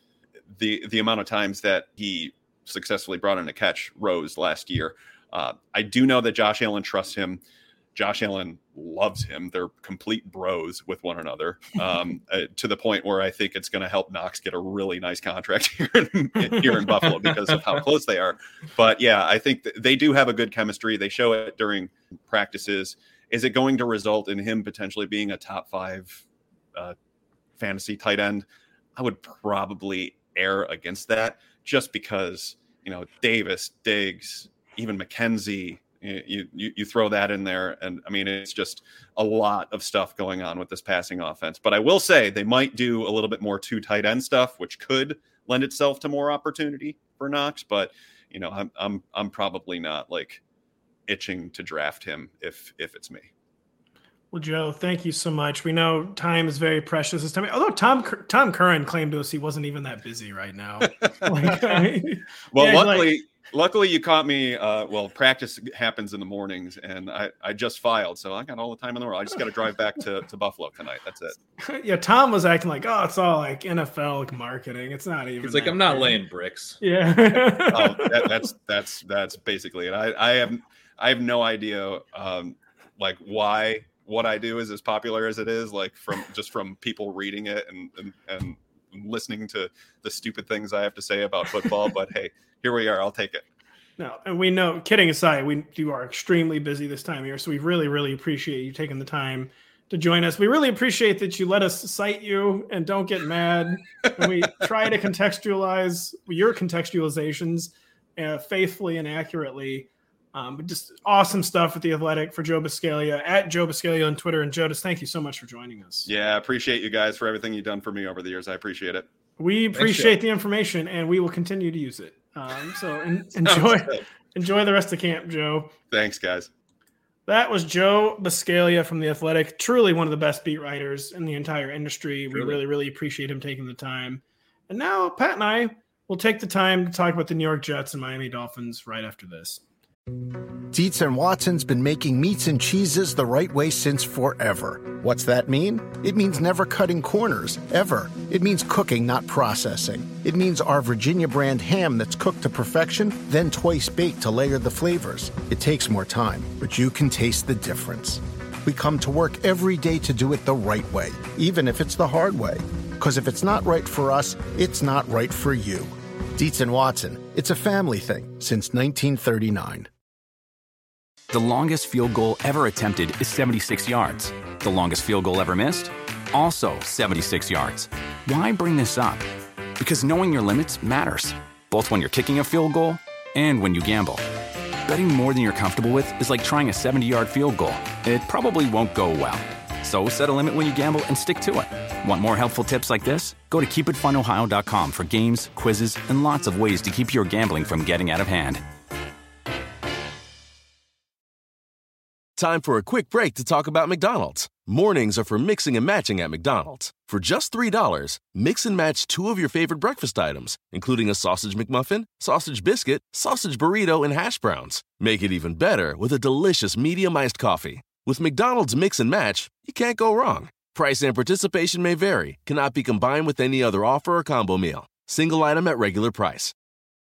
the the amount of times that he successfully brought in a catch rose last year. Uh, I do know that Josh Allen trusts him. Josh Allen loves him. They're complete bros with one another um, uh, to the point where I think it's going to help Knox get a really nice contract here in, here in Buffalo because of how close they are. But yeah, I think th- they do have a good chemistry. They show it during practices. Is it going to result in him potentially being a top five uh, fantasy tight end? I would probably err against that just because, you know, Davis, Diggs, even McKenzie, You, you you throw that in there, and I mean it's just a lot of stuff going on with this passing offense. But I will say they might do a little bit more two tight end stuff, which could lend itself to more opportunity for Knox. But you know, I'm I'm I'm probably not like itching to draft him if if it's me. Well, Joe, thank you so much. We know time is very precious this time. Although Tom Tom Curran claimed to us he wasn't even that busy right now. Like, I mean, well, yeah, luckily, like, luckily you caught me. Uh, well, practice happens in the mornings, and I, I just filed, so I got all the time in the world. I just got to drive back to, to Buffalo tonight. That's it. Yeah, Tom was acting like, oh, it's all like N F L marketing. It's not even. He's like, that I'm not big. laying bricks. Yeah. oh, that, that's that's that's basically it. I, I have I have no idea, um, like why. What I do is as popular as it is, like from just from people reading it and, and and listening to the stupid things I have to say about football. But hey, here we are. I'll take it. No, and we know, kidding aside, we you are extremely busy this time of year, so we really, really appreciate you taking the time to join us. We really appreciate that you let us cite you and don't get mad when we try to contextualize your contextualizations uh, faithfully and accurately. Um, but just awesome stuff with The Athletic for Joe Buscaglia at Joe Buscaglia on Twitter. And Joe, just thank you so much for joining us. Yeah, I appreciate you guys for everything you've done for me over the years. I appreciate it. We appreciate Thanks, the information, and we will continue to use it. Um, so en- enjoy enjoy the rest of camp, Joe. Thanks, guys. That was Joe Buscaglia from The Athletic. Truly one of the best beat writers in the entire industry. We really, really appreciate him taking the time. And now Pat and I will take the time to talk about the New York Jets and Miami Dolphins right after this. Dietz and Watson's been making meats and cheeses the right way since forever. What's that mean? It means never cutting corners, ever. It means cooking, not processing. It means our Virginia brand ham that's cooked to perfection, then twice baked to layer the flavors. It takes more time, but you can taste the difference. We come to work every day to do it the right way, even if it's the hard way. Because if it's not right for us, it's not right for you. Dietz and Watson, it's a family thing since nineteen thirty-nine. The longest field goal ever attempted is seventy-six yards. The longest field goal ever missed? Also seventy-six yards. Why bring this up? Because knowing your limits matters, both when you're kicking a field goal and when you gamble. Betting more than you're comfortable with is like trying a seventy-yard field goal. It probably won't go well. So set a limit when you gamble and stick to it. Want more helpful tips like this? Go to keep it fun ohio dot com for games, quizzes, and lots of ways to keep your gambling from getting out of hand. Time for a quick break to talk about McDonald's. Mornings are for mixing and matching at McDonald's. For just three dollars, mix and match two of your favorite breakfast items, including a sausage McMuffin, sausage biscuit, sausage burrito, and hash browns. Make it even better with a delicious medium iced coffee. With McDonald's Mix and Match, you can't go wrong. Price and participation may vary. Cannot be combined with any other offer or combo meal. Single item at regular price.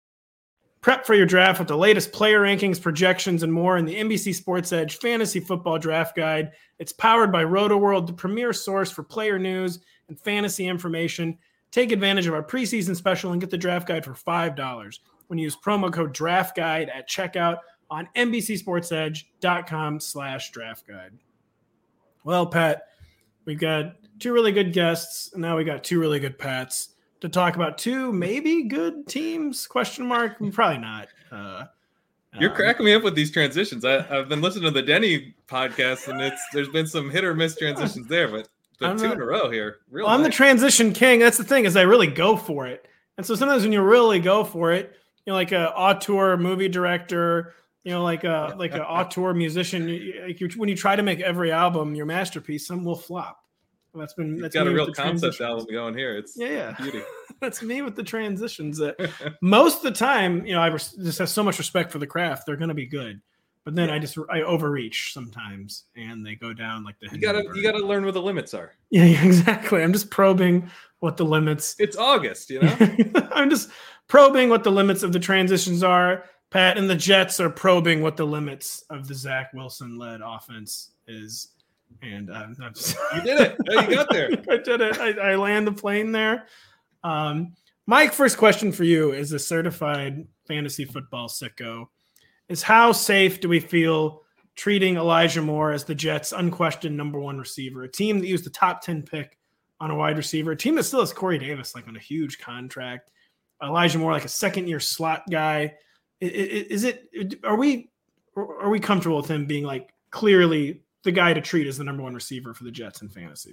Prep for your draft with the latest player rankings, projections, and more in the N B C Sports Edge Fantasy Football Draft Guide. It's powered by RotoWorld, the premier source for player news and fantasy information. Take advantage of our preseason special and get the draft guide for five dollars when you use promo code DRAFTGUIDE at checkout on N B C Sports Edge dot com slash draft guide. Well, Pat, we've got two really good guests, and now we got two really good Pats to talk about two maybe good teams, question mark, probably not. Uh, You're um, cracking me up with these transitions. I, I've been listening to the Denny podcast, and it's there's been some hit or miss transitions there, but, but two the, in a row here. Real well, I'm the transition king. That's the thing, is I really go for it. And so sometimes when you really go for it, you know, like a auteur movie director, you know, like a like an auteur musician, you, like you're, when you try to make every album your masterpiece, some will flop. Well, that's been You've that's got a me real with the concept album going here. It's yeah, yeah. beauty. That's me with the transitions. Uh, most of the time, you know, I res- just have so much respect for the craft; they're going to be good. But then yeah. I just I overreach sometimes, and they go down like the. You gotta you gotta learn what the limits are. Yeah, yeah, exactly. I'm just probing what the limits. It's August, you know. I'm just probing what the limits of the transitions are. Pat and the Jets are probing what the limits of the Zach Wilson-led offense is. And um, I'm just, you did it. Oh, you got there. I did it. I, I land the plane there. Um, Mike, first question for you as a certified fantasy football sicko is how safe do we feel treating Elijah Moore as the Jets' unquestioned number one receiver, a team that used the top ten pick on a wide receiver, a team that still has Corey Davis like on a huge contract, Elijah Moore like a second-year slot guy. Is it? Are we? Are we comfortable with him being like clearly the guy to treat as the number one receiver for the Jets in fantasy?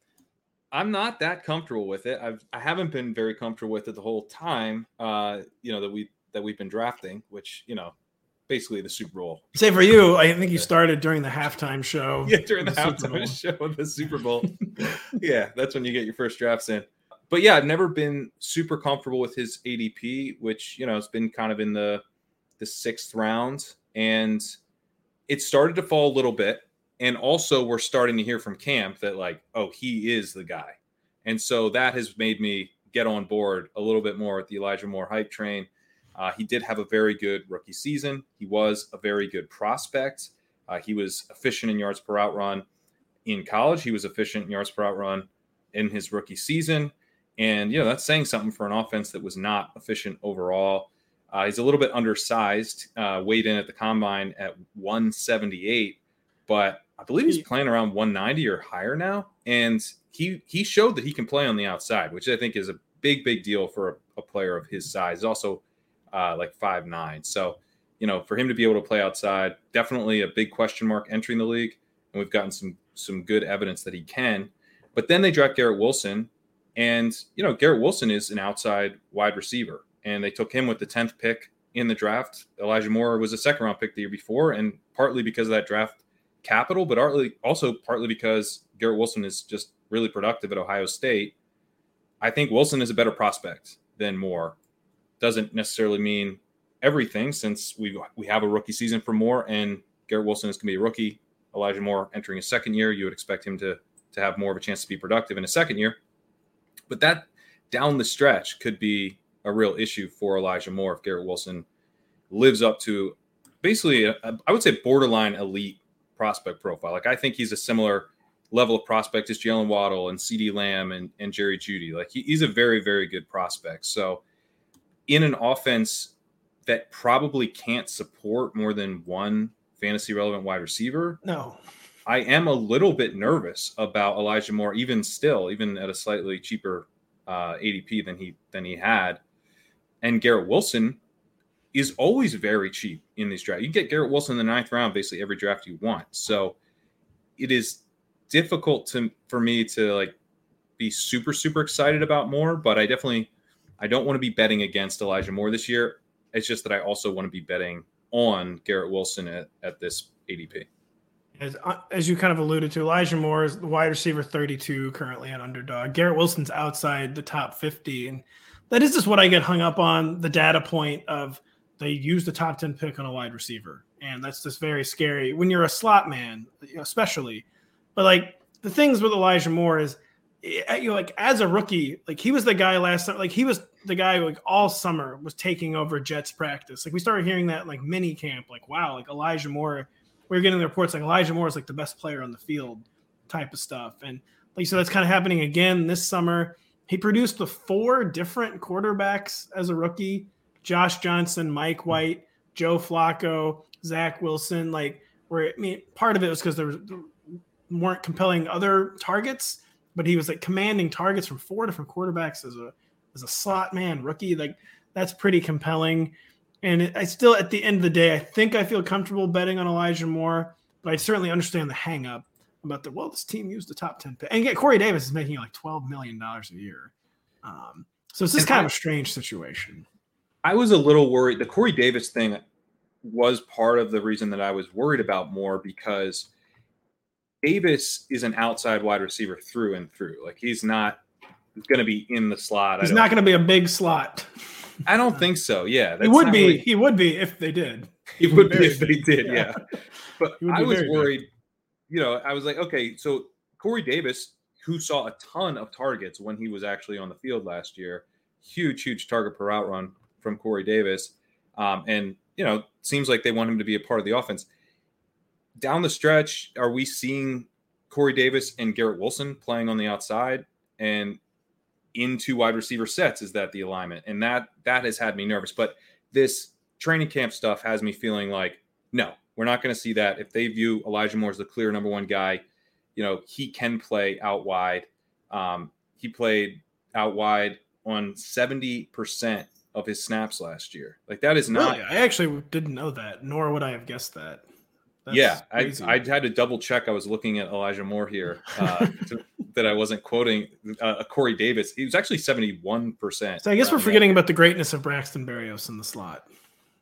I'm not that comfortable with it. I've I haven't been very comfortable with it the whole time. Uh, you know that we that we've been drafting, which you know basically the Super Bowl. Say for you, I think you started during the halftime show. Yeah, during the, the halftime show of the Super Bowl. Yeah, that's when you get your first drafts in. But yeah, I've never been super comfortable with his A D P, which, you know, it's been kind of in the the sixth round. And it started to fall a little bit. And also we're starting to hear from camp that like, oh, he is the guy. And so that has made me get on board a little bit more at the Elijah Moore hype train. Uh, he did have a very good rookie season. He was a very good prospect. Uh, he was efficient in yards per route run in college. He was efficient in yards per route run in his rookie season. And, you know, that's saying something for an offense that was not efficient overall. Uh, he's a little bit undersized, uh, weighed in at the combine at one seventy-eight, but I believe he's playing around one ninety or higher now. And he he showed that he can play on the outside, which I think is a big, big deal for a, a player of his size. He's also uh, like five nine. So, you know, for him to be able to play outside, definitely a big question mark entering the league. And we've gotten some some good evidence that he can. But then they draft Garrett Wilson. And, you know, Garrett Wilson is an outside wide receiver. And they took him with the tenth pick in the draft. Elijah Moore was a second round pick the year before. And partly because of that draft capital, but partly, also partly because Garrett Wilson is just really productive at Ohio State. I think Wilson is a better prospect than Moore. Doesn't necessarily mean everything, since we we have a rookie season for Moore, and Garrett Wilson is going to be a rookie. Elijah Moore entering his second year, you would expect him to, to have more of a chance to be productive in his second year. But that down the stretch could be a real issue for Elijah Moore if Garrett Wilson lives up to basically, a, a, I would say, borderline elite prospect profile. Like, I think he's a similar level of prospect as Jalen Waddle and CeeDee Lamb and, and Jerry Jeudy. Like, he, he's a very, very good prospect. So in an offense that probably can't support more than one fantasy relevant wide receiver, no, I am a little bit nervous about Elijah Moore, even still, even at a slightly cheaper uh, A D P than he than he had. And Garrett Wilson is always very cheap in these drafts. You can get Garrett Wilson in the ninth round, basically every draft you want. So it is difficult to for me to like be super, super excited about Moore, but I definitely I don't want to be betting against Elijah Moore this year. It's just that I also want to be betting on Garrett Wilson at, at this A D P. As, as you kind of alluded to, Elijah Moore is the wide receiver thirty-two currently at Underdog. Garrett Wilson's outside the top fifty. And that is just what I get hung up on, the data point of they use the top ten pick on a wide receiver. And that's just very scary when you're a slot man, especially. But like the things with Elijah Moore is, you know, like as a rookie, like he was the guy last summer, like he was the guy who like all summer was taking over Jets practice. Like we started hearing that like mini camp, like, wow, like Elijah Moore, we were getting the reports like Elijah Moore is like the best player on the field type of stuff. And like, so that's kind of happening again this summer. He produced the four different quarterbacks as a rookie: Josh Johnson, Mike White, Joe Flacco, Zach Wilson. Like, where I mean, part of it was because there, was, there weren't compelling other targets, but he was like commanding targets from four different quarterbacks as a as a slot man rookie. Like, that's pretty compelling. And it, I still, at the end of the day, I think I feel comfortable betting on Elijah Moore, but I certainly understand the hang up about the, well, this team used the top ten pick. And yet Corey Davis is making like twelve million dollars a year. Um, so it's just kind of a strange situation. I was a little worried. The Corey Davis thing was part of the reason that I was worried about Moore, because Davis is an outside wide receiver through and through. Like, he's not going to be in the slot. He's not going to be a big slot. I don't think so. Yeah, he would be. Really, he would be if they did. He, he would, would be if they did. Yeah, yeah. But I was worried. Good. You know, I was like, okay, so Corey Davis, who saw a ton of targets when he was actually on the field last year, huge, huge target per route run from Corey Davis, um, and you know, seems like they want him to be a part of the offense. Down the stretch, are we seeing Corey Davis and Garrett Wilson playing on the outside and into wide receiver sets? Is that the alignment? And that that has had me nervous. But this training camp stuff has me feeling like, no, we're not going to see that. If they view Elijah Moore as the clear number one guy, you know, he can play out wide. Um, he played out wide on seventy percent of his snaps last year. Like, that is not. Really? I actually didn't know that, nor would I have guessed that. That's yeah, I, I had to double check. I was looking at Elijah Moore here uh, to, that I wasn't quoting uh, Corey Davis. He was actually seventy-one percent. So I guess we're forgetting about the greatness of Braxton Berrios in the slot.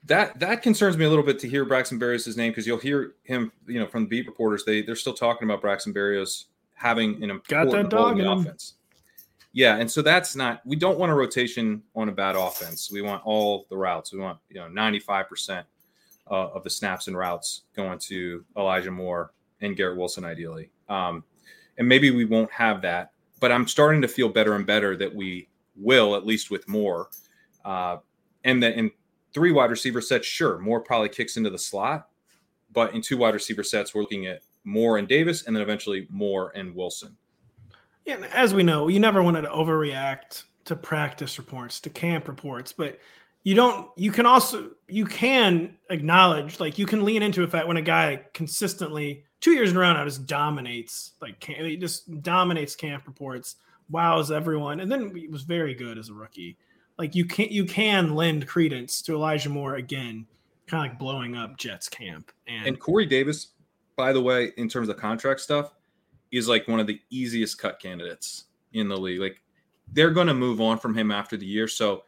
That that concerns me a little bit to hear Braxton Berrios' name, because you'll hear him, you know, from the beat reporters. They they're still talking about Braxton Berrios having an important role in the offense. Yeah, and so that's not. We don't want a rotation on a bad offense. We want all the routes. We want you know ninety-five percent uh, of the snaps and routes going to Elijah Moore and Garrett Wilson, ideally. Um, and maybe we won't have that, but I'm starting to feel better and better that we will, at least with Moore, uh, and that in. Three wide receiver sets, sure, Moore probably kicks into the slot, but in two wide receiver sets, we're looking at Moore and Davis, and then eventually Moore and Wilson. Yeah, and as we know, you never wanted to overreact to practice reports, to camp reports, but you don't. You can also you can acknowledge, like you can lean into a fact when a guy consistently two years in a row now just dominates, like he just dominates camp reports, wows everyone, and then he was very good as a rookie. Like you can you can lend credence to Elijah Moore again, kind of like blowing up Jets camp. And, and Corey Davis, by the way, in terms of contract stuff, is like one of the easiest cut candidates in the league. Like they're going to move on from him after the year. So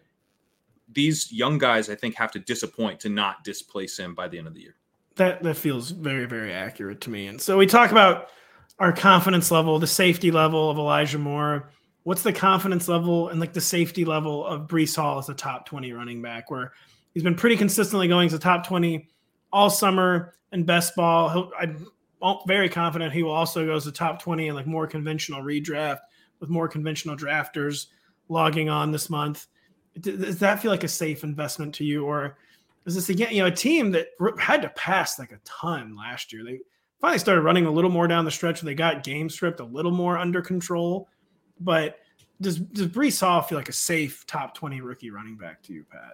these young guys, I think, have to disappoint to not displace him by the end of the year. That that feels very, very accurate to me. And so we talk about our confidence level, the safety level of Elijah Moore. What's the confidence level and like the safety level of Breece Hall as a top twenty running back, where he's been pretty consistently going to top twenty all summer in best ball. He'll, I'm very confident he will also go to top twenty in like more conventional redraft with more conventional drafters logging on this month. Does that feel like a safe investment to you? Or is this again, you know, a team that had to pass like a ton last year? They finally started running a little more down the stretch. They got game script a little more under control. But does does Breece Hall feel like a safe top twenty rookie running back to you, Pat?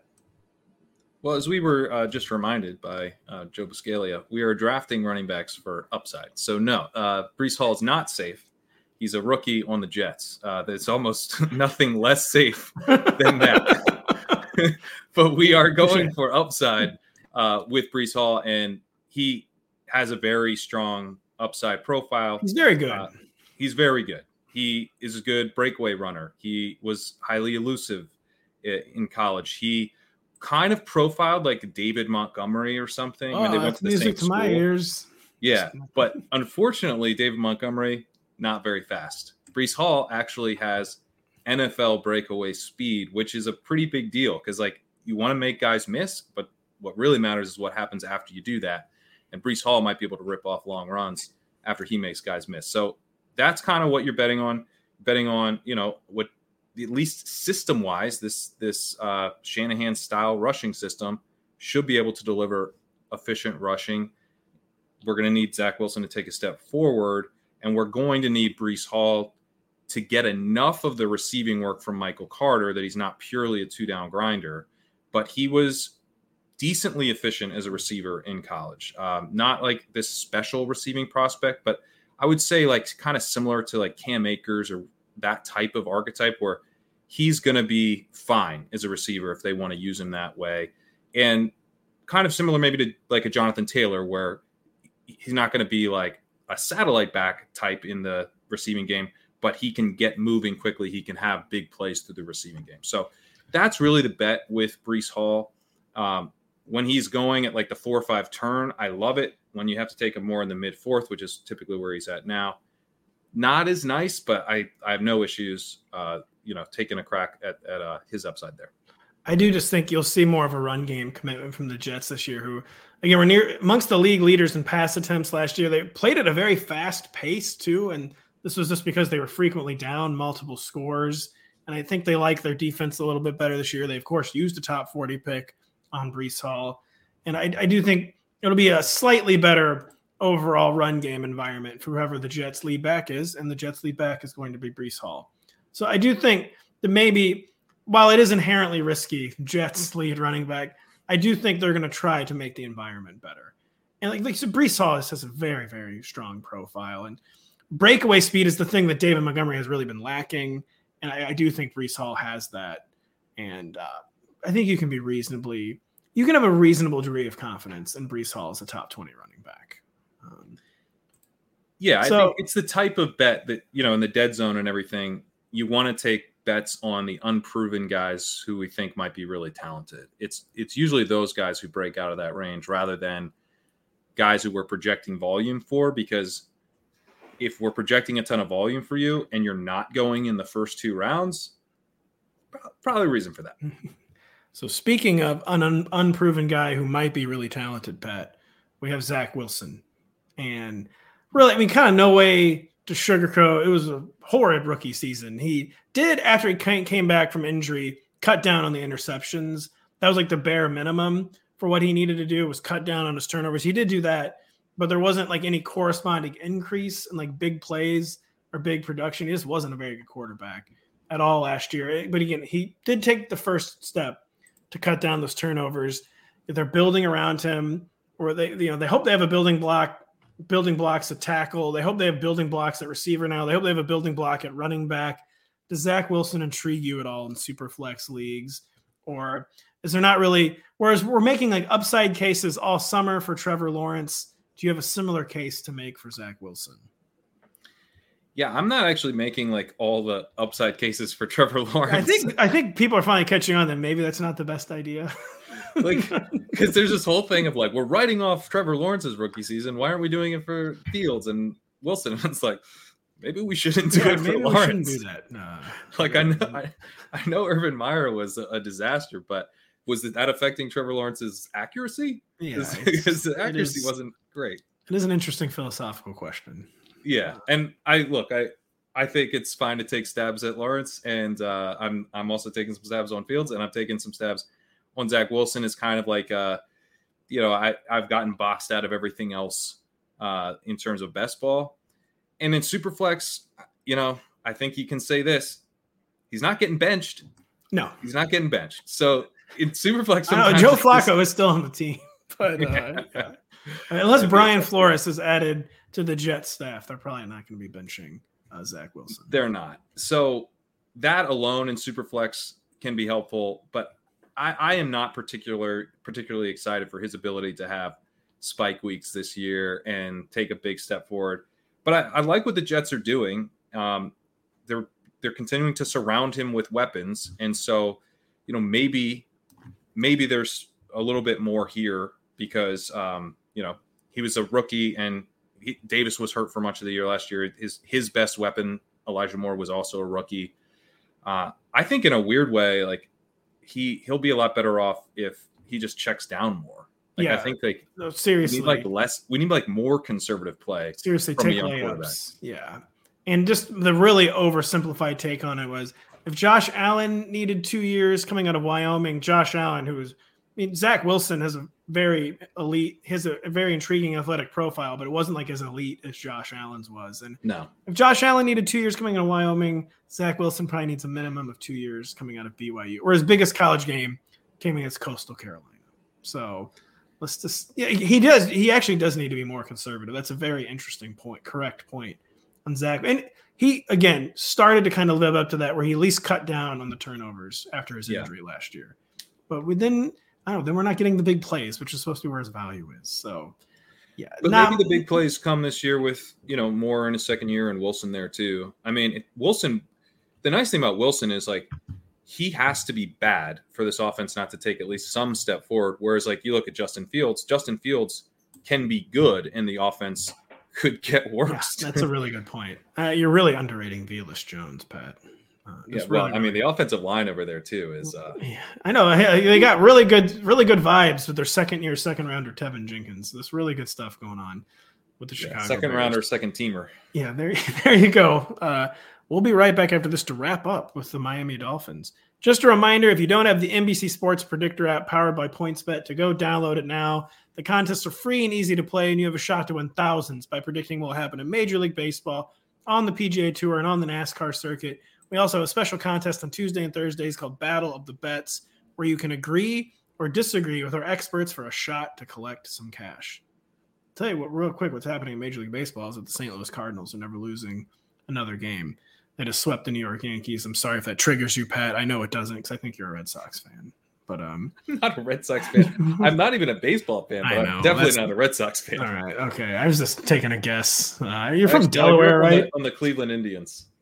Well, as we were uh, just reminded by uh, Joe Buscaglia, we are drafting running backs for upside. So no, uh, Breece Hall is not safe. He's a rookie on the Jets. Uh, there's almost nothing less safe than that. But we are going for upside uh, with Breece Hall, and he has a very strong upside profile. He's very good. Uh, he's very good. He is a good breakaway runner. He was highly elusive in college. He kind of profiled like David Montgomery or something oh, when they went to the music same to school. my ears. Yeah, but unfortunately, David Montgomery, not very fast. Breece Hall actually has N F L breakaway speed, which is a pretty big deal because like you want to make guys miss, but what really matters is what happens after you do that. And Breece Hall might be able to rip off long runs after he makes guys miss. So that's kind of what you're betting on. Betting on, you know, what at least system-wise, this this uh, Shanahan-style rushing system should be able to deliver efficient rushing. We're going to need Zach Wilson to take a step forward, and we're going to need Breece Hall to get enough of the receiving work from Michael Carter that he's not purely a two-down grinder, but he was decently efficient as a receiver in college. Um, not like this special receiving prospect, but I would say like kind of similar to like Cam Akers or that type of archetype where he's going to be fine as a receiver if they want to use him that way. And kind of similar maybe to like a Jonathan Taylor where he's not going to be like a satellite back type in the receiving game, but he can get moving quickly. He can have big plays through the receiving game. So that's really the bet with Breece Hall. Um, when he's going at like the four or five turn, I love it. When you have to take him more in the mid fourth, which is typically where he's at now, not as nice, but I, I have no issues, uh, you know, taking a crack at, at uh, his upside there. I do just think you'll see more of a run game commitment from the Jets this year, who, again, were near amongst the league leaders in pass attempts last year. They played at a very fast pace too, and this was just because they were frequently down multiple scores. And I think they like their defense a little bit better this year. They, of course, used a top forty pick on Breece Hall. And I, I do think it'll be a slightly better overall run game environment for whoever the Jets lead back is, and the Jets lead back is going to be Breece Hall. So I do think that maybe, while it is inherently risky, Jets lead running back, I do think they're going to try to make the environment better. And like, like so Breece Hall has a very, very strong profile, and breakaway speed is the thing that David Montgomery has really been lacking. And I, I do think Breece Hall has that. And uh, I think you can be reasonably, you can have a reasonable degree of confidence in Breece Hall as a top twenty running back. Um, yeah, I so, think it's the type of bet that, you know, in the dead zone and everything, you want to take bets on the unproven guys who we think might be really talented. It's it's usually those guys who break out of that range rather than guys who we're projecting volume for, because if we're projecting a ton of volume for you and you're not going in the first two rounds, probably a reason for that. So speaking of an un- unproven guy who might be really talented, Pat, we have Zach Wilson. And really, I mean, kind of no way to sugarcoat. It was a horrid rookie season. He did, after he came back from injury, cut down on the interceptions. That was like the bare minimum for what he needed to do, was cut down on his turnovers. He did do that, but there wasn't like any corresponding increase in like big plays or big production. He just wasn't a very good quarterback at all last year. But again, he did take the first step to cut down those turnovers. They're building around him, or they, you know, they hope they have a building block, building blocks at tackle. They hope they have building blocks at receiver now. They hope they have a building block at running back. Does Zach Wilson intrigue you at all in super flex leagues? Or is there not really, whereas we're making like upside cases all summer for Trevor Lawrence, do you have a similar case to make for Zach Wilson? Yeah, I'm not actually making like all the upside cases for Trevor Lawrence. I think I think people are finally catching on that maybe that's not the best idea. Like, because there's this whole thing of like, we're writing off Trevor Lawrence's rookie season. Why aren't we doing it for Fields and Wilson? And it's like, maybe we shouldn't do yeah, it for maybe Lawrence. We shouldn't do that. No. Like I know, I, I know Urban Meyer was a, a disaster, but was that affecting Trevor Lawrence's accuracy? Yeah, because the accuracy is, wasn't great. It is an interesting philosophical question. Yeah, and I look, I I think it's fine to take stabs at Lawrence, and uh, I'm I'm also taking some stabs on Fields, and I'm taking some stabs on Zach Wilson. Is kind of like, uh, you know, I I've gotten boxed out of everything else uh, in terms of best ball, and in Superflex, you know, I think you can say this: he's not getting benched. No, he's not getting benched. So in Superflex, I know, Joe Flacco is still on the team, but uh, yeah. Unless Brian Flores is added to the Jets staff, they're probably not going to be benching uh, Zach Wilson. They're not. So that alone in Superflex can be helpful, but I, I am not particular particularly excited for his ability to have spike weeks this year and take a big step forward. But I, I like what the Jets are doing. Um, they're they're continuing to surround him with weapons, and so you know maybe maybe there's a little bit more here because um, you know he was a rookie and he, Davis was hurt for much of the year last year. His his best weapon, Elijah Moore, was also a rookie. Uh, I think in a weird way, like he he'll be a lot better off if he just checks down more. Like, yeah, I think like no, seriously, we need like less. We need like more conservative play. Seriously, from take a young layups. Yeah, and just the really oversimplified take on it was if Josh Allen needed two years coming out of Wyoming, Josh Allen, who was, I mean, Zach Wilson has a very elite, has a, a very intriguing athletic profile, but it wasn't like as elite as Josh Allen's was. And no, if Josh Allen needed two years coming out of Wyoming, Zach Wilson probably needs a minimum of two years coming out of B Y U, or his biggest college game came against Coastal Carolina. So let's just, yeah, he does, he actually does need to be more conservative. That's a very interesting point, correct point on Zach. And he, again, started to kind of live up to that where he at least cut down on the turnovers after his injury yeah. last year. But within, I don't know, then we're not getting the big plays, which is supposed to be where his value is. So, yeah. But now, maybe the big plays come this year with, you know, Moore in his second year and Wilson there too. I mean, it, Wilson, the nice thing about Wilson is like he has to be bad for this offense not to take at least some step forward. Whereas like you look at Justin Fields, Justin Fields can be good and the offense could get worse. Yeah, that's a really good point. Uh, you're really underrating Velus Jones, Pat. Uh, yeah, well, really I mean, the offensive line over there too is. Uh, yeah, I know they got really good, really good vibes with their second year, second rounder Tevin Jenkins. There's really good stuff going on with the Chicago yeah, second Bears. rounder, second teamer. Yeah, there, there you go. Uh, we'll be right back after this to wrap up with the Miami Dolphins. Just a reminder: if you don't have the N B C Sports Predictor app powered by PointsBet, to go download it now. The contests are free and easy to play, and you have a shot to win thousands by predicting what will happen in Major League Baseball, on the P G A Tour, and on the NASCAR circuit. We also have a special contest on Tuesday and Thursdays called Battle of the Bets, where you can agree or disagree with our experts for a shot to collect some cash. I'll tell you what, real quick, what's happening in Major League Baseball is that the Saint Louis Cardinals are never losing another game. They just swept the New York Yankees. I'm sorry if that triggers you, Pat. I know it doesn't because I think you're a Red Sox fan. But um, I'm not a Red Sox fan. I'm not even a baseball fan, but know, I'm definitely not a Red Sox fan. All right, okay. I was just taking a guess. Uh, you're Actually, from Delaware, on right? The, on the Cleveland Indians.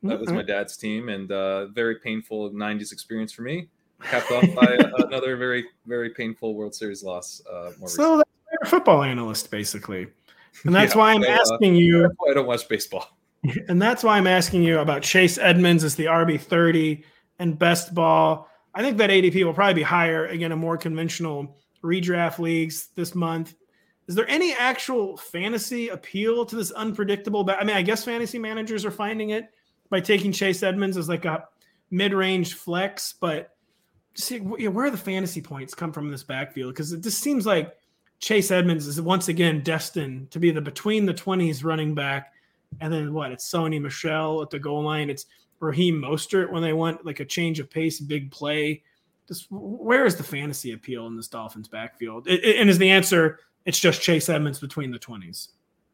That was my dad's team, and uh, very painful nineties experience for me. Capped off by another very, very painful World Series loss. Uh, more so that's why you're a football analyst, basically. And that's yeah, why I'm so, asking uh, you. That's why I don't watch baseball. And that's why I'm asking you about Chase Edmonds as the R B thirty and best ball. I think that A D P will probably be higher, again, in more conventional redraft leagues this month. Is there any actual fantasy appeal to this unpredictable? I mean, I guess fantasy managers are finding it by taking Chase Edmonds as like a mid-range flex, but see, where are the fantasy points come from in this backfield? Because it just seems like Chase Edmonds is once again destined to be the between the twenties running back. And then what? It's Sony Michel at the goal line. It's Raheem Mostert when they want like a change of pace, big play. Just where is the fantasy appeal in this Dolphins backfield? It, it, and is the answer it's just Chase Edmonds between the twenties?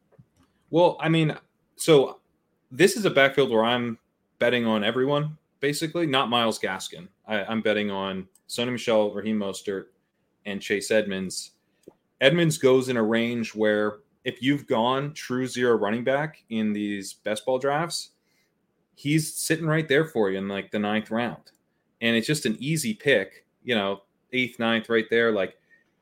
Well, I mean, so this is a backfield where I'm betting on everyone, basically, not Myles Gaskin. I, I'm betting on Sony Michel, Raheem Mostert, and Chase Edmonds. Edmonds goes in a range where if you've gone true zero running back in these best ball drafts, he's sitting right there for you in like the ninth round. And it's just an easy pick, you know, eighth, ninth right there. Like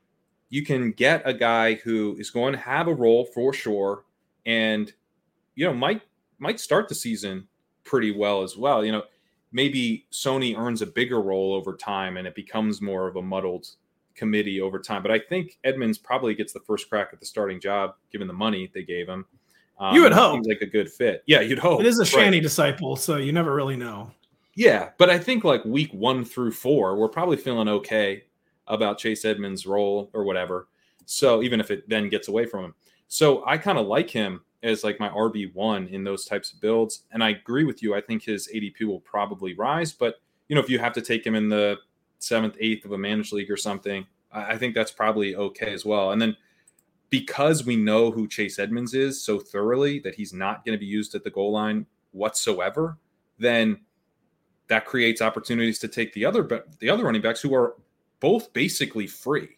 you can get a guy who is going to have a role for sure. And, you know, might, might start the season pretty well as well. You know, maybe Sony earns a bigger role over time and it becomes more of a muddled committee over time. But I think Edmonds probably gets the first crack at the starting job, given the money they gave him. Um, you would hope. Seems like a good fit. Yeah, you'd hope. It is a Shanny right. disciple, so you never really know. Yeah, but I think like week one through four, we're probably feeling okay about Chase Edmonds' role or whatever. So even if it then gets away from him. So I kind of like him as like my R B one in those types of builds. And I agree with you. I think his A D P will probably rise. But, you know, if you have to take him in the seventh, eighth of a managed league or something, I think that's probably okay as well. And then because we know who Chase Edmonds is so thoroughly that he's not going to be used at the goal line whatsoever, then that creates opportunities to take the other the other running backs who are both basically free.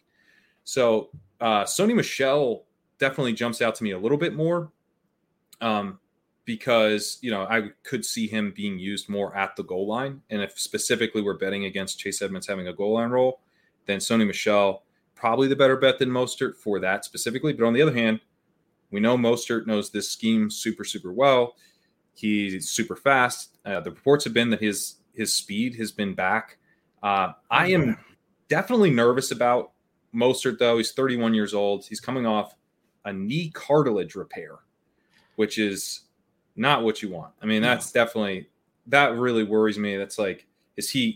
So uh, Sony Michel definitely jumps out to me a little bit more um, because, you know, I could see him being used more at the goal line. And if specifically we're betting against Chase Edmonds having a goal line role, then Sony Michel probably the better bet than Mostert for that specifically. But on the other hand, we know Mostert knows this scheme super, super well. He's super fast. Uh, the reports have been that his his speed has been back. Uh, I am definitely nervous about Mostert, though. He's thirty-one years old. He's coming off a knee cartilage repair, which is not what you want. I mean, that's no. definitely – that really worries me. That's like, is he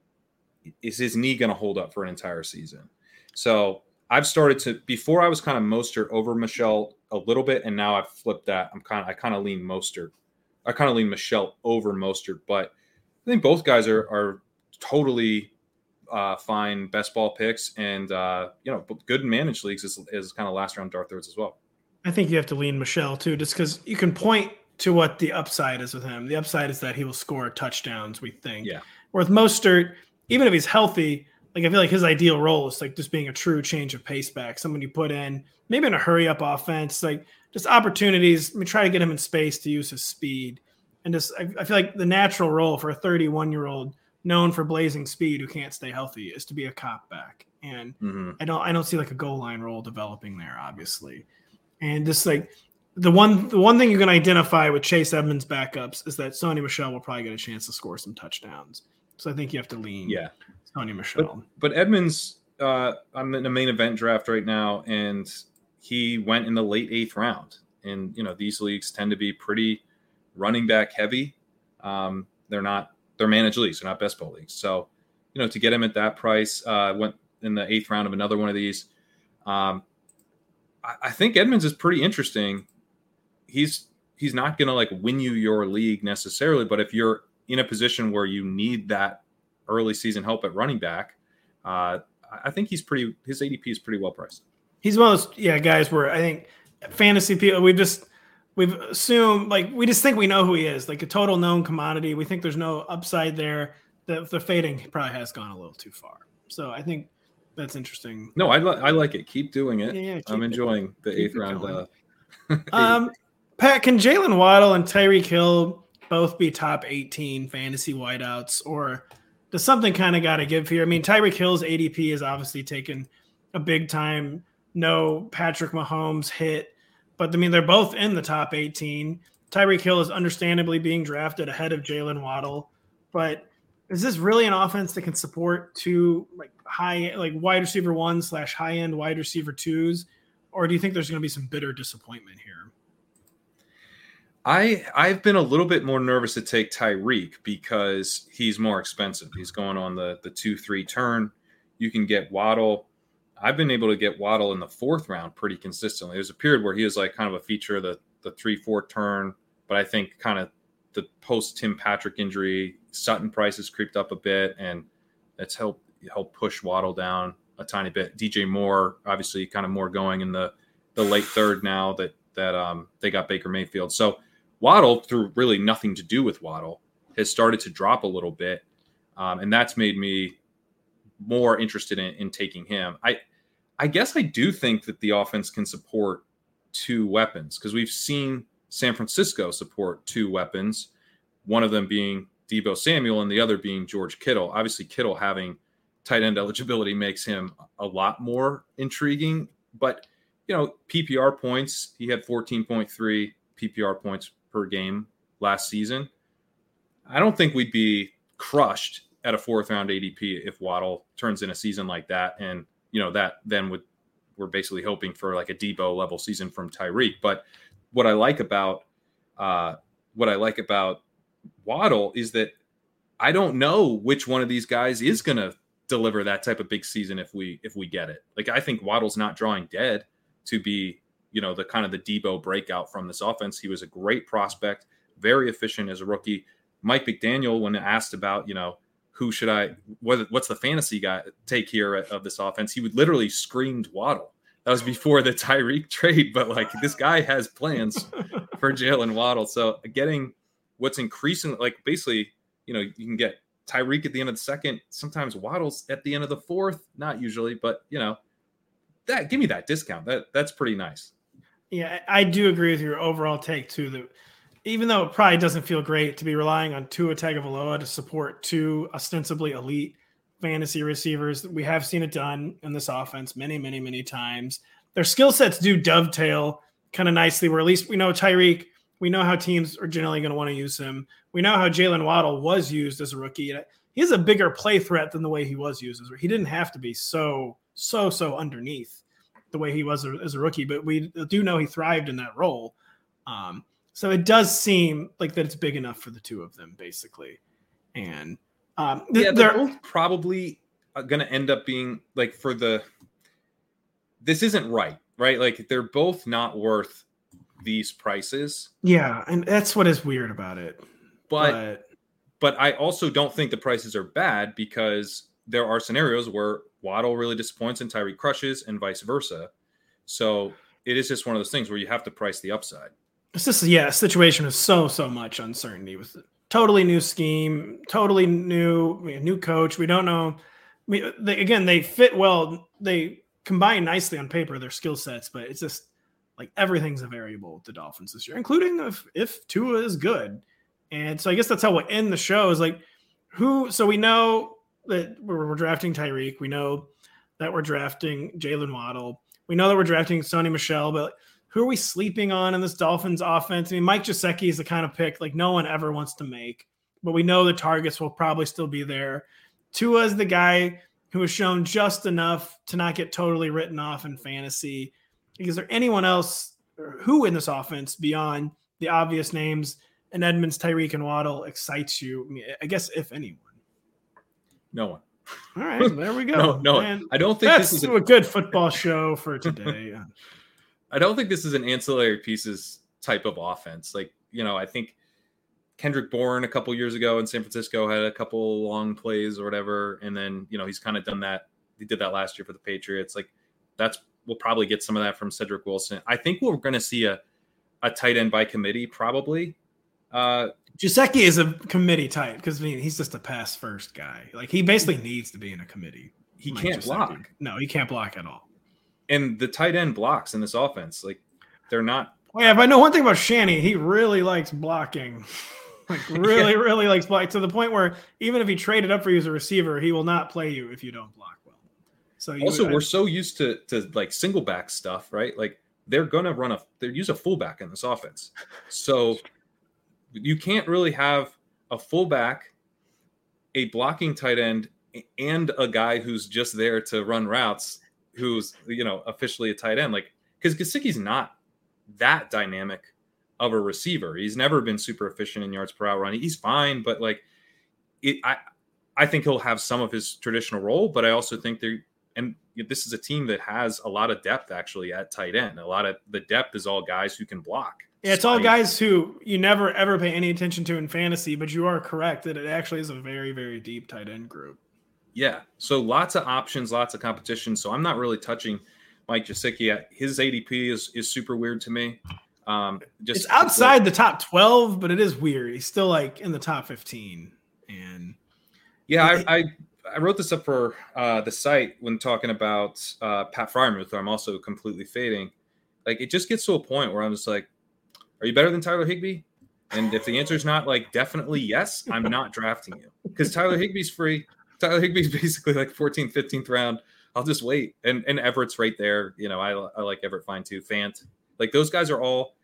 – is his knee going to hold up for an entire season? So I've started to – before I was kind of Mostert over Michel a little bit, and now I've flipped that. I'm kind of – I kind of lean Mostert. I kind of lean Michel over Mostert, but I think both guys are are totally uh, fine best ball picks, and uh, you know, good in managed leagues is, is kind of last round dart throws as well. I think you have to lean Michel too, just because you can point to what the upside is with him. The upside is that he will score touchdowns, we think. Yeah. Where with Mostert, even if he's healthy, like I feel like his ideal role is like just being a true change of pace back, someone you put in, maybe in a hurry up offense, like just opportunities. I mean, try to get him in space to use his speed. And just, I, I feel like the natural role for a thirty-one-year-old known for blazing speed who can't stay healthy is to be a cop back. And mm-hmm. I don't, I don't see like a goal line role developing there, obviously. And just like the one, the one thing you can identify with Chase Edmonds backups is that Sony Michel will probably get a chance to score some touchdowns. So I think you have to lean, yeah, Sony Michel. But, but Edmonds, uh, I'm in the main event draft right now, and he went in the late eighth round. And you know, these leagues tend to be pretty running back heavy. Um, they're not, they're managed leagues. They're not best ball leagues. So, you know, to get him at that price, uh, went in the eighth round of another one of these. Um, I, I think Edmonds is pretty interesting. He's, he's not going to like win you your league necessarily, but if you're in a position where you need that early season help at running back, uh, I think he's pretty, his A D P is pretty well priced. He's one of those, yeah, guys where I think fantasy people, we just, We've assumed, like, we just think we know who he is, like a total known commodity. We think there's no upside there. The, the fading probably has gone a little too far. So I think that's interesting. No, I, li- I like it. Keep doing it. Yeah, yeah, I'm enjoying it. the keep eighth round. Uh, um, Pat, can Jalen Waddle and Tyreek Hill both be top eighteen fantasy wideouts, or does something kind of got to give here? I mean, Tyreek Hill's A D P has obviously taken a big time. No Patrick Mahomes hit, but I mean, they're both in the top eighteen. Tyreek Hill is understandably being drafted ahead of Jalen Waddle, but is this really an offense that can support two like high, like wide receiver one slash high end wide receiver twos? Or do you think there's going to be some bitter disappointment here? I I've been a little bit more nervous to take Tyreek because he's more expensive. He's going on the the two three turn. You can get Waddle. I've been able to get Waddle in the fourth round pretty consistently. There's a period where he was like kind of a feature of the the three four turn, but I think kind of the post Tim Patrick injury, Sutton price has creeped up a bit, and that's helped help push Waddle down a tiny bit. D J Moore, obviously, kind of more going in the the late third now that that um, they got Baker Mayfield. So Waddle, through really nothing to do with Waddle, has started to drop a little bit, um, and that's made me more interested in, in taking him. I I guess I do think that the offense can support two weapons because we've seen San Francisco support two weapons, one of them being Deebo Samuel and the other being George Kittle. Obviously, Kittle having tight end eligibility makes him a lot more intriguing. But, you know, P P R points, he had fourteen point three P P R points per game last season. I don't think we'd be crushed at a fourth round A D P if Waddle turns in a season like that. And, you know, that then would, we're basically hoping for like a Deebo level season from Tyreek. But what I like about, uh, what I like about Waddle is that I don't know which one of these guys is going to deliver that type of big season if we if we get it. Like, I think Waddle's not drawing dead to be, you know, the kind of the Deebo breakout from this offense. He was a great prospect, very efficient as a rookie. Mike McDaniel, when asked about, you know, who should I, what, what's the fantasy guy take here of this offense, he would literally screamed Waddle. That was before the Tyreek trade, but like this guy has plans for Jalen Waddle. So getting what's increasing, like basically, you know, you can get Tyreek at the end of the second, sometimes Waddle's at the end of the fourth, not usually, but you know, that give me that discount. That that's pretty nice. Yeah, I do agree with your overall take too. That even though it probably doesn't feel great to be relying on Tua Tagovailoa to support two ostensibly elite fantasy receivers, we have seen it done in this offense many, many, many times. Their skill sets do dovetail kind of nicely, where at least we know Tyreek, we know how teams are generally going to want to use him. We know how Jalen Waddle was used as a rookie. He's a bigger play threat than the way he was used as a rookie. He didn't have to be so, so, so underneath the way he was as a rookie, but we do know he thrived in that role. Um, so it does seem like that it's big enough for the two of them, basically. And um, th- yeah, they're, they're both probably going to end up being like for the, this isn't right, right? Like they're both not worth these prices. Yeah. And that's what is weird about it. But, but, but I also don't think the prices are bad because there are scenarios where Waddle really disappoints and Tyreek crushes and vice versa. So it is just one of those things where you have to price the upside. It's just, yeah, a situation with so, so much uncertainty with it. Totally new scheme, totally new, new coach. We don't know. We, they, again, they fit well. They combine nicely on paper, their skill sets, but it's just like everything's a variable with the Dolphins this year, including if, if Tua is good. And so I guess that's how we'll end the show is like who, so we know that we're, we're drafting Tyreek. We know that we're drafting Jalen Waddle. We know that we're drafting Sony Michel, but who are we sleeping on in this Dolphins offense? I mean, Mike Gesicki is the kind of pick like no one ever wants to make, but we know the targets will probably still be there. Tua is the guy who has shown just enough to not get totally written off in fantasy. Is there anyone else who in this offense beyond the obvious names and Edmonds, Tyreek, and Waddle excites you? I mean, I guess if anyone. No one. All right, there we go. no, no. Man, I don't think that's this is a, a good football show for today. I don't think this is an ancillary pieces type of offense. Like, you know, I think Kendrick Bourne a couple years ago in San Francisco had a couple long plays or whatever. And then, you know, he's kind of done that. He did that last year for the Patriots. Like that's, we'll probably get some of that from Cedric Wilson. I think we're going to see a, a tight end by committee probably. Uh, Gesicki is a committee tight because I mean, he's just a pass first guy. Like he basically needs to be in a committee. He Mike can't Gesicki. block. No, he can't block at all. And the tight end blocks in this offense, like they're not. Well, yeah, if I know one thing about Shanny, he really likes blocking. Like really, yeah. really likes block to the point where even if he traded up for you as a receiver, he will not play you if you don't block well. So you, also, I, we're so used to to like single back stuff, right? Like they're gonna run a they use a fullback in this offense, so you can't really have a fullback, a blocking tight end, and a guy who's just there to run routes, who's you know officially a tight end, like because Gesicki's not that dynamic of a receiver. He's never been super efficient in yards per hour running. He's fine, but like it, I, I think he'll have some of his traditional role, but I also think they're, and this is a team that has a lot of depth actually at tight end. A lot of the depth is all guys who can block. Yeah, it's all guys who you never ever pay any attention to in fantasy, but you are correct that it actually is a very, very deep tight end group. Yeah. So lots of options, lots of competition. So I'm not really touching Mike Gesicki. His A D P is, is super weird to me. Um, just it's outside like, the top twelve, but it is weird. He's still like in the top fifteen. And yeah, I, I, I wrote this up for uh, the site when talking about uh, Pat Freiermuth, who I'm also completely fading. Like it just gets to a point where I'm just like, are you better than Tyler Higbee? And if the answer is not like definitely yes, I'm not drafting you because Tyler Higbee's free. Tyler Higbee's basically like fourteenth, fifteenth round. I'll just wait. And and Everett's right there. You know, I, I like Everett fine too. Fant. Like those guys are all,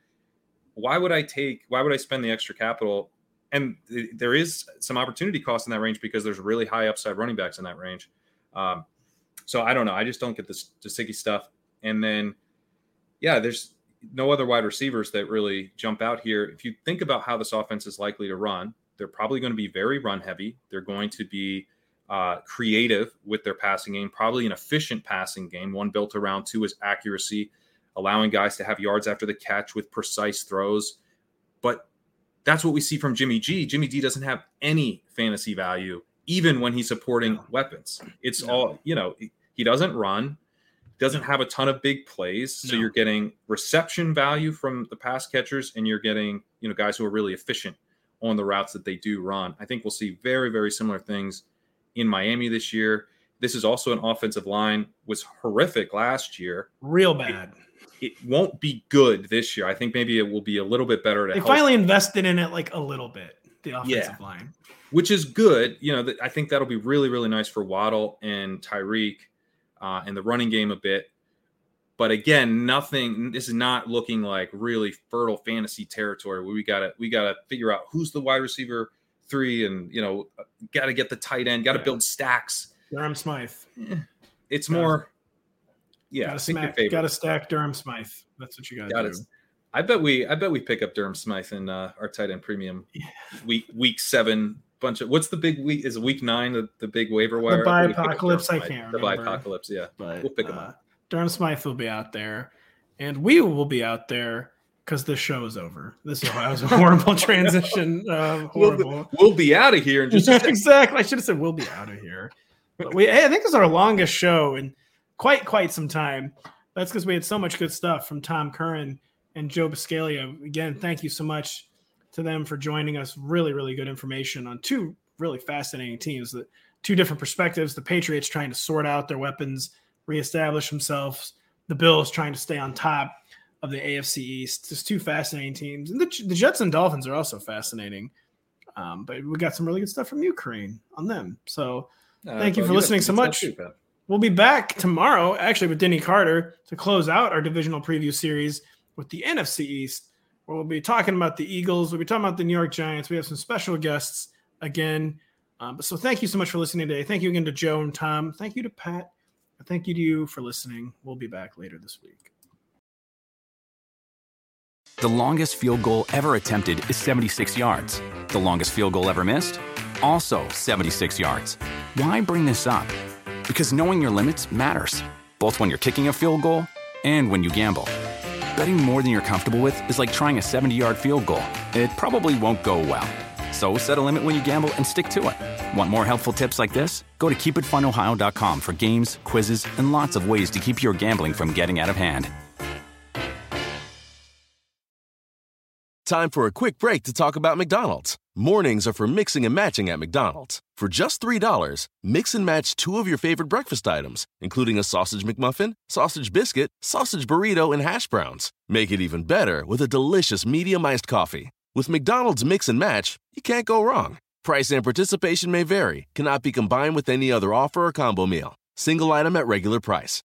why would I take, why would I spend the extra capital? And th- there is some opportunity cost in that range because there's really high upside running backs in that range. Um, so I don't know. I just don't get this Gesicki stuff. And then, yeah, there's no other wide receivers that really jump out here. If you think about how this offense is likely to run, they're probably going to be very run heavy. They're going to be uh, creative with their passing game, probably an efficient passing game, one built around two is accuracy, allowing guys to have yards after the catch with precise throws. But that's what we see from Jimmy G. Jimmy G doesn't have any fantasy value, even when he's supporting no. weapons. It's no. all, you know, he doesn't run, doesn't have a ton of big plays. So no. you're getting reception value from the pass catchers and you're getting, you know, guys who are really efficient on the routes that they do run. I think we'll see very, very similar things in Miami this year. This is also an offensive line was horrific last year. Real bad. It, It won't be good this year. I think maybe it will be a little bit better. To they help. finally invested in it like a little bit, the offensive yeah. line. Which is good. You know, th- I think that'll be really, really nice for Waddle and Tyreek uh, and the running game a bit. But again, nothing, this is not looking like really fertile fantasy territory where we got to we gotta figure out who's the wide receiver three and, you know, got to get the tight end, got to yeah. build stacks. Durham Smythe. Eh, it's more... Yeah, gotta, smack, gotta stack Durham Smythe. That's what you gotta got do. It. I bet we, I bet we pick up Durham Smythe in uh, our tight end premium yeah. week week seven. Bunch of what's the big week? Is week nine the, the big waiver wire? The buy apocalypse. I can't remember. The buy apocalypse. Yeah, but we'll pick uh, them up. Durham Smythe will be out there, and we will be out there because the show is over. This is that was a horrible transition. Uh, horrible. We'll be, we'll be out of here. In just exactly. I should have said we'll be out of here. But we, I think this is our longest show in quite quite some time. That's because we had so much good stuff from Tom Curran and Joe Biscaglia. Again, thank you so much to them for joining us. Really, really good information on two really fascinating teams, the two different perspectives. The Patriots trying to sort out their weapons, reestablish themselves. The Bills trying to stay on top of the A F C East. Just two fascinating teams. And the, the Jets and Dolphins are also fascinating. Um, but we got some really good stuff from you, Kareem, on them. So uh, thank you for you listening so much. Too, We'll be back tomorrow, actually, with Denny Carter to close out our divisional preview series with the N F C East, where we'll be talking about the Eagles. We'll be talking about the New York Giants. We have some special guests again. Um, but so thank you so much for listening today. Thank you again to Joe and Tom. Thank you to Pat. And thank you to you for listening. We'll be back later this week. The longest field goal ever attempted is seventy-six yards. The longest field goal ever missed? Also seventy-six yards. Why bring this up? Because knowing your limits matters, both when you're kicking a field goal and when you gamble. Betting more than you're comfortable with is like trying a seventy-yard field goal. It probably won't go well. So set a limit when you gamble and stick to it. Want more helpful tips like this? Go to keep it fun ohio dot com for games, quizzes, and lots of ways to keep your gambling from getting out of hand. Time for a quick break to talk about McDonald's. Mornings are for mixing and matching at McDonald's. For just three dollars, mix and match two of your favorite breakfast items, including a sausage McMuffin, sausage biscuit, sausage burrito, and hash browns. Make it even better with a delicious medium iced coffee. With McDonald's Mix and Match, you can't go wrong. Price and participation may vary. Cannot be combined with any other offer or combo meal. Single item at regular price.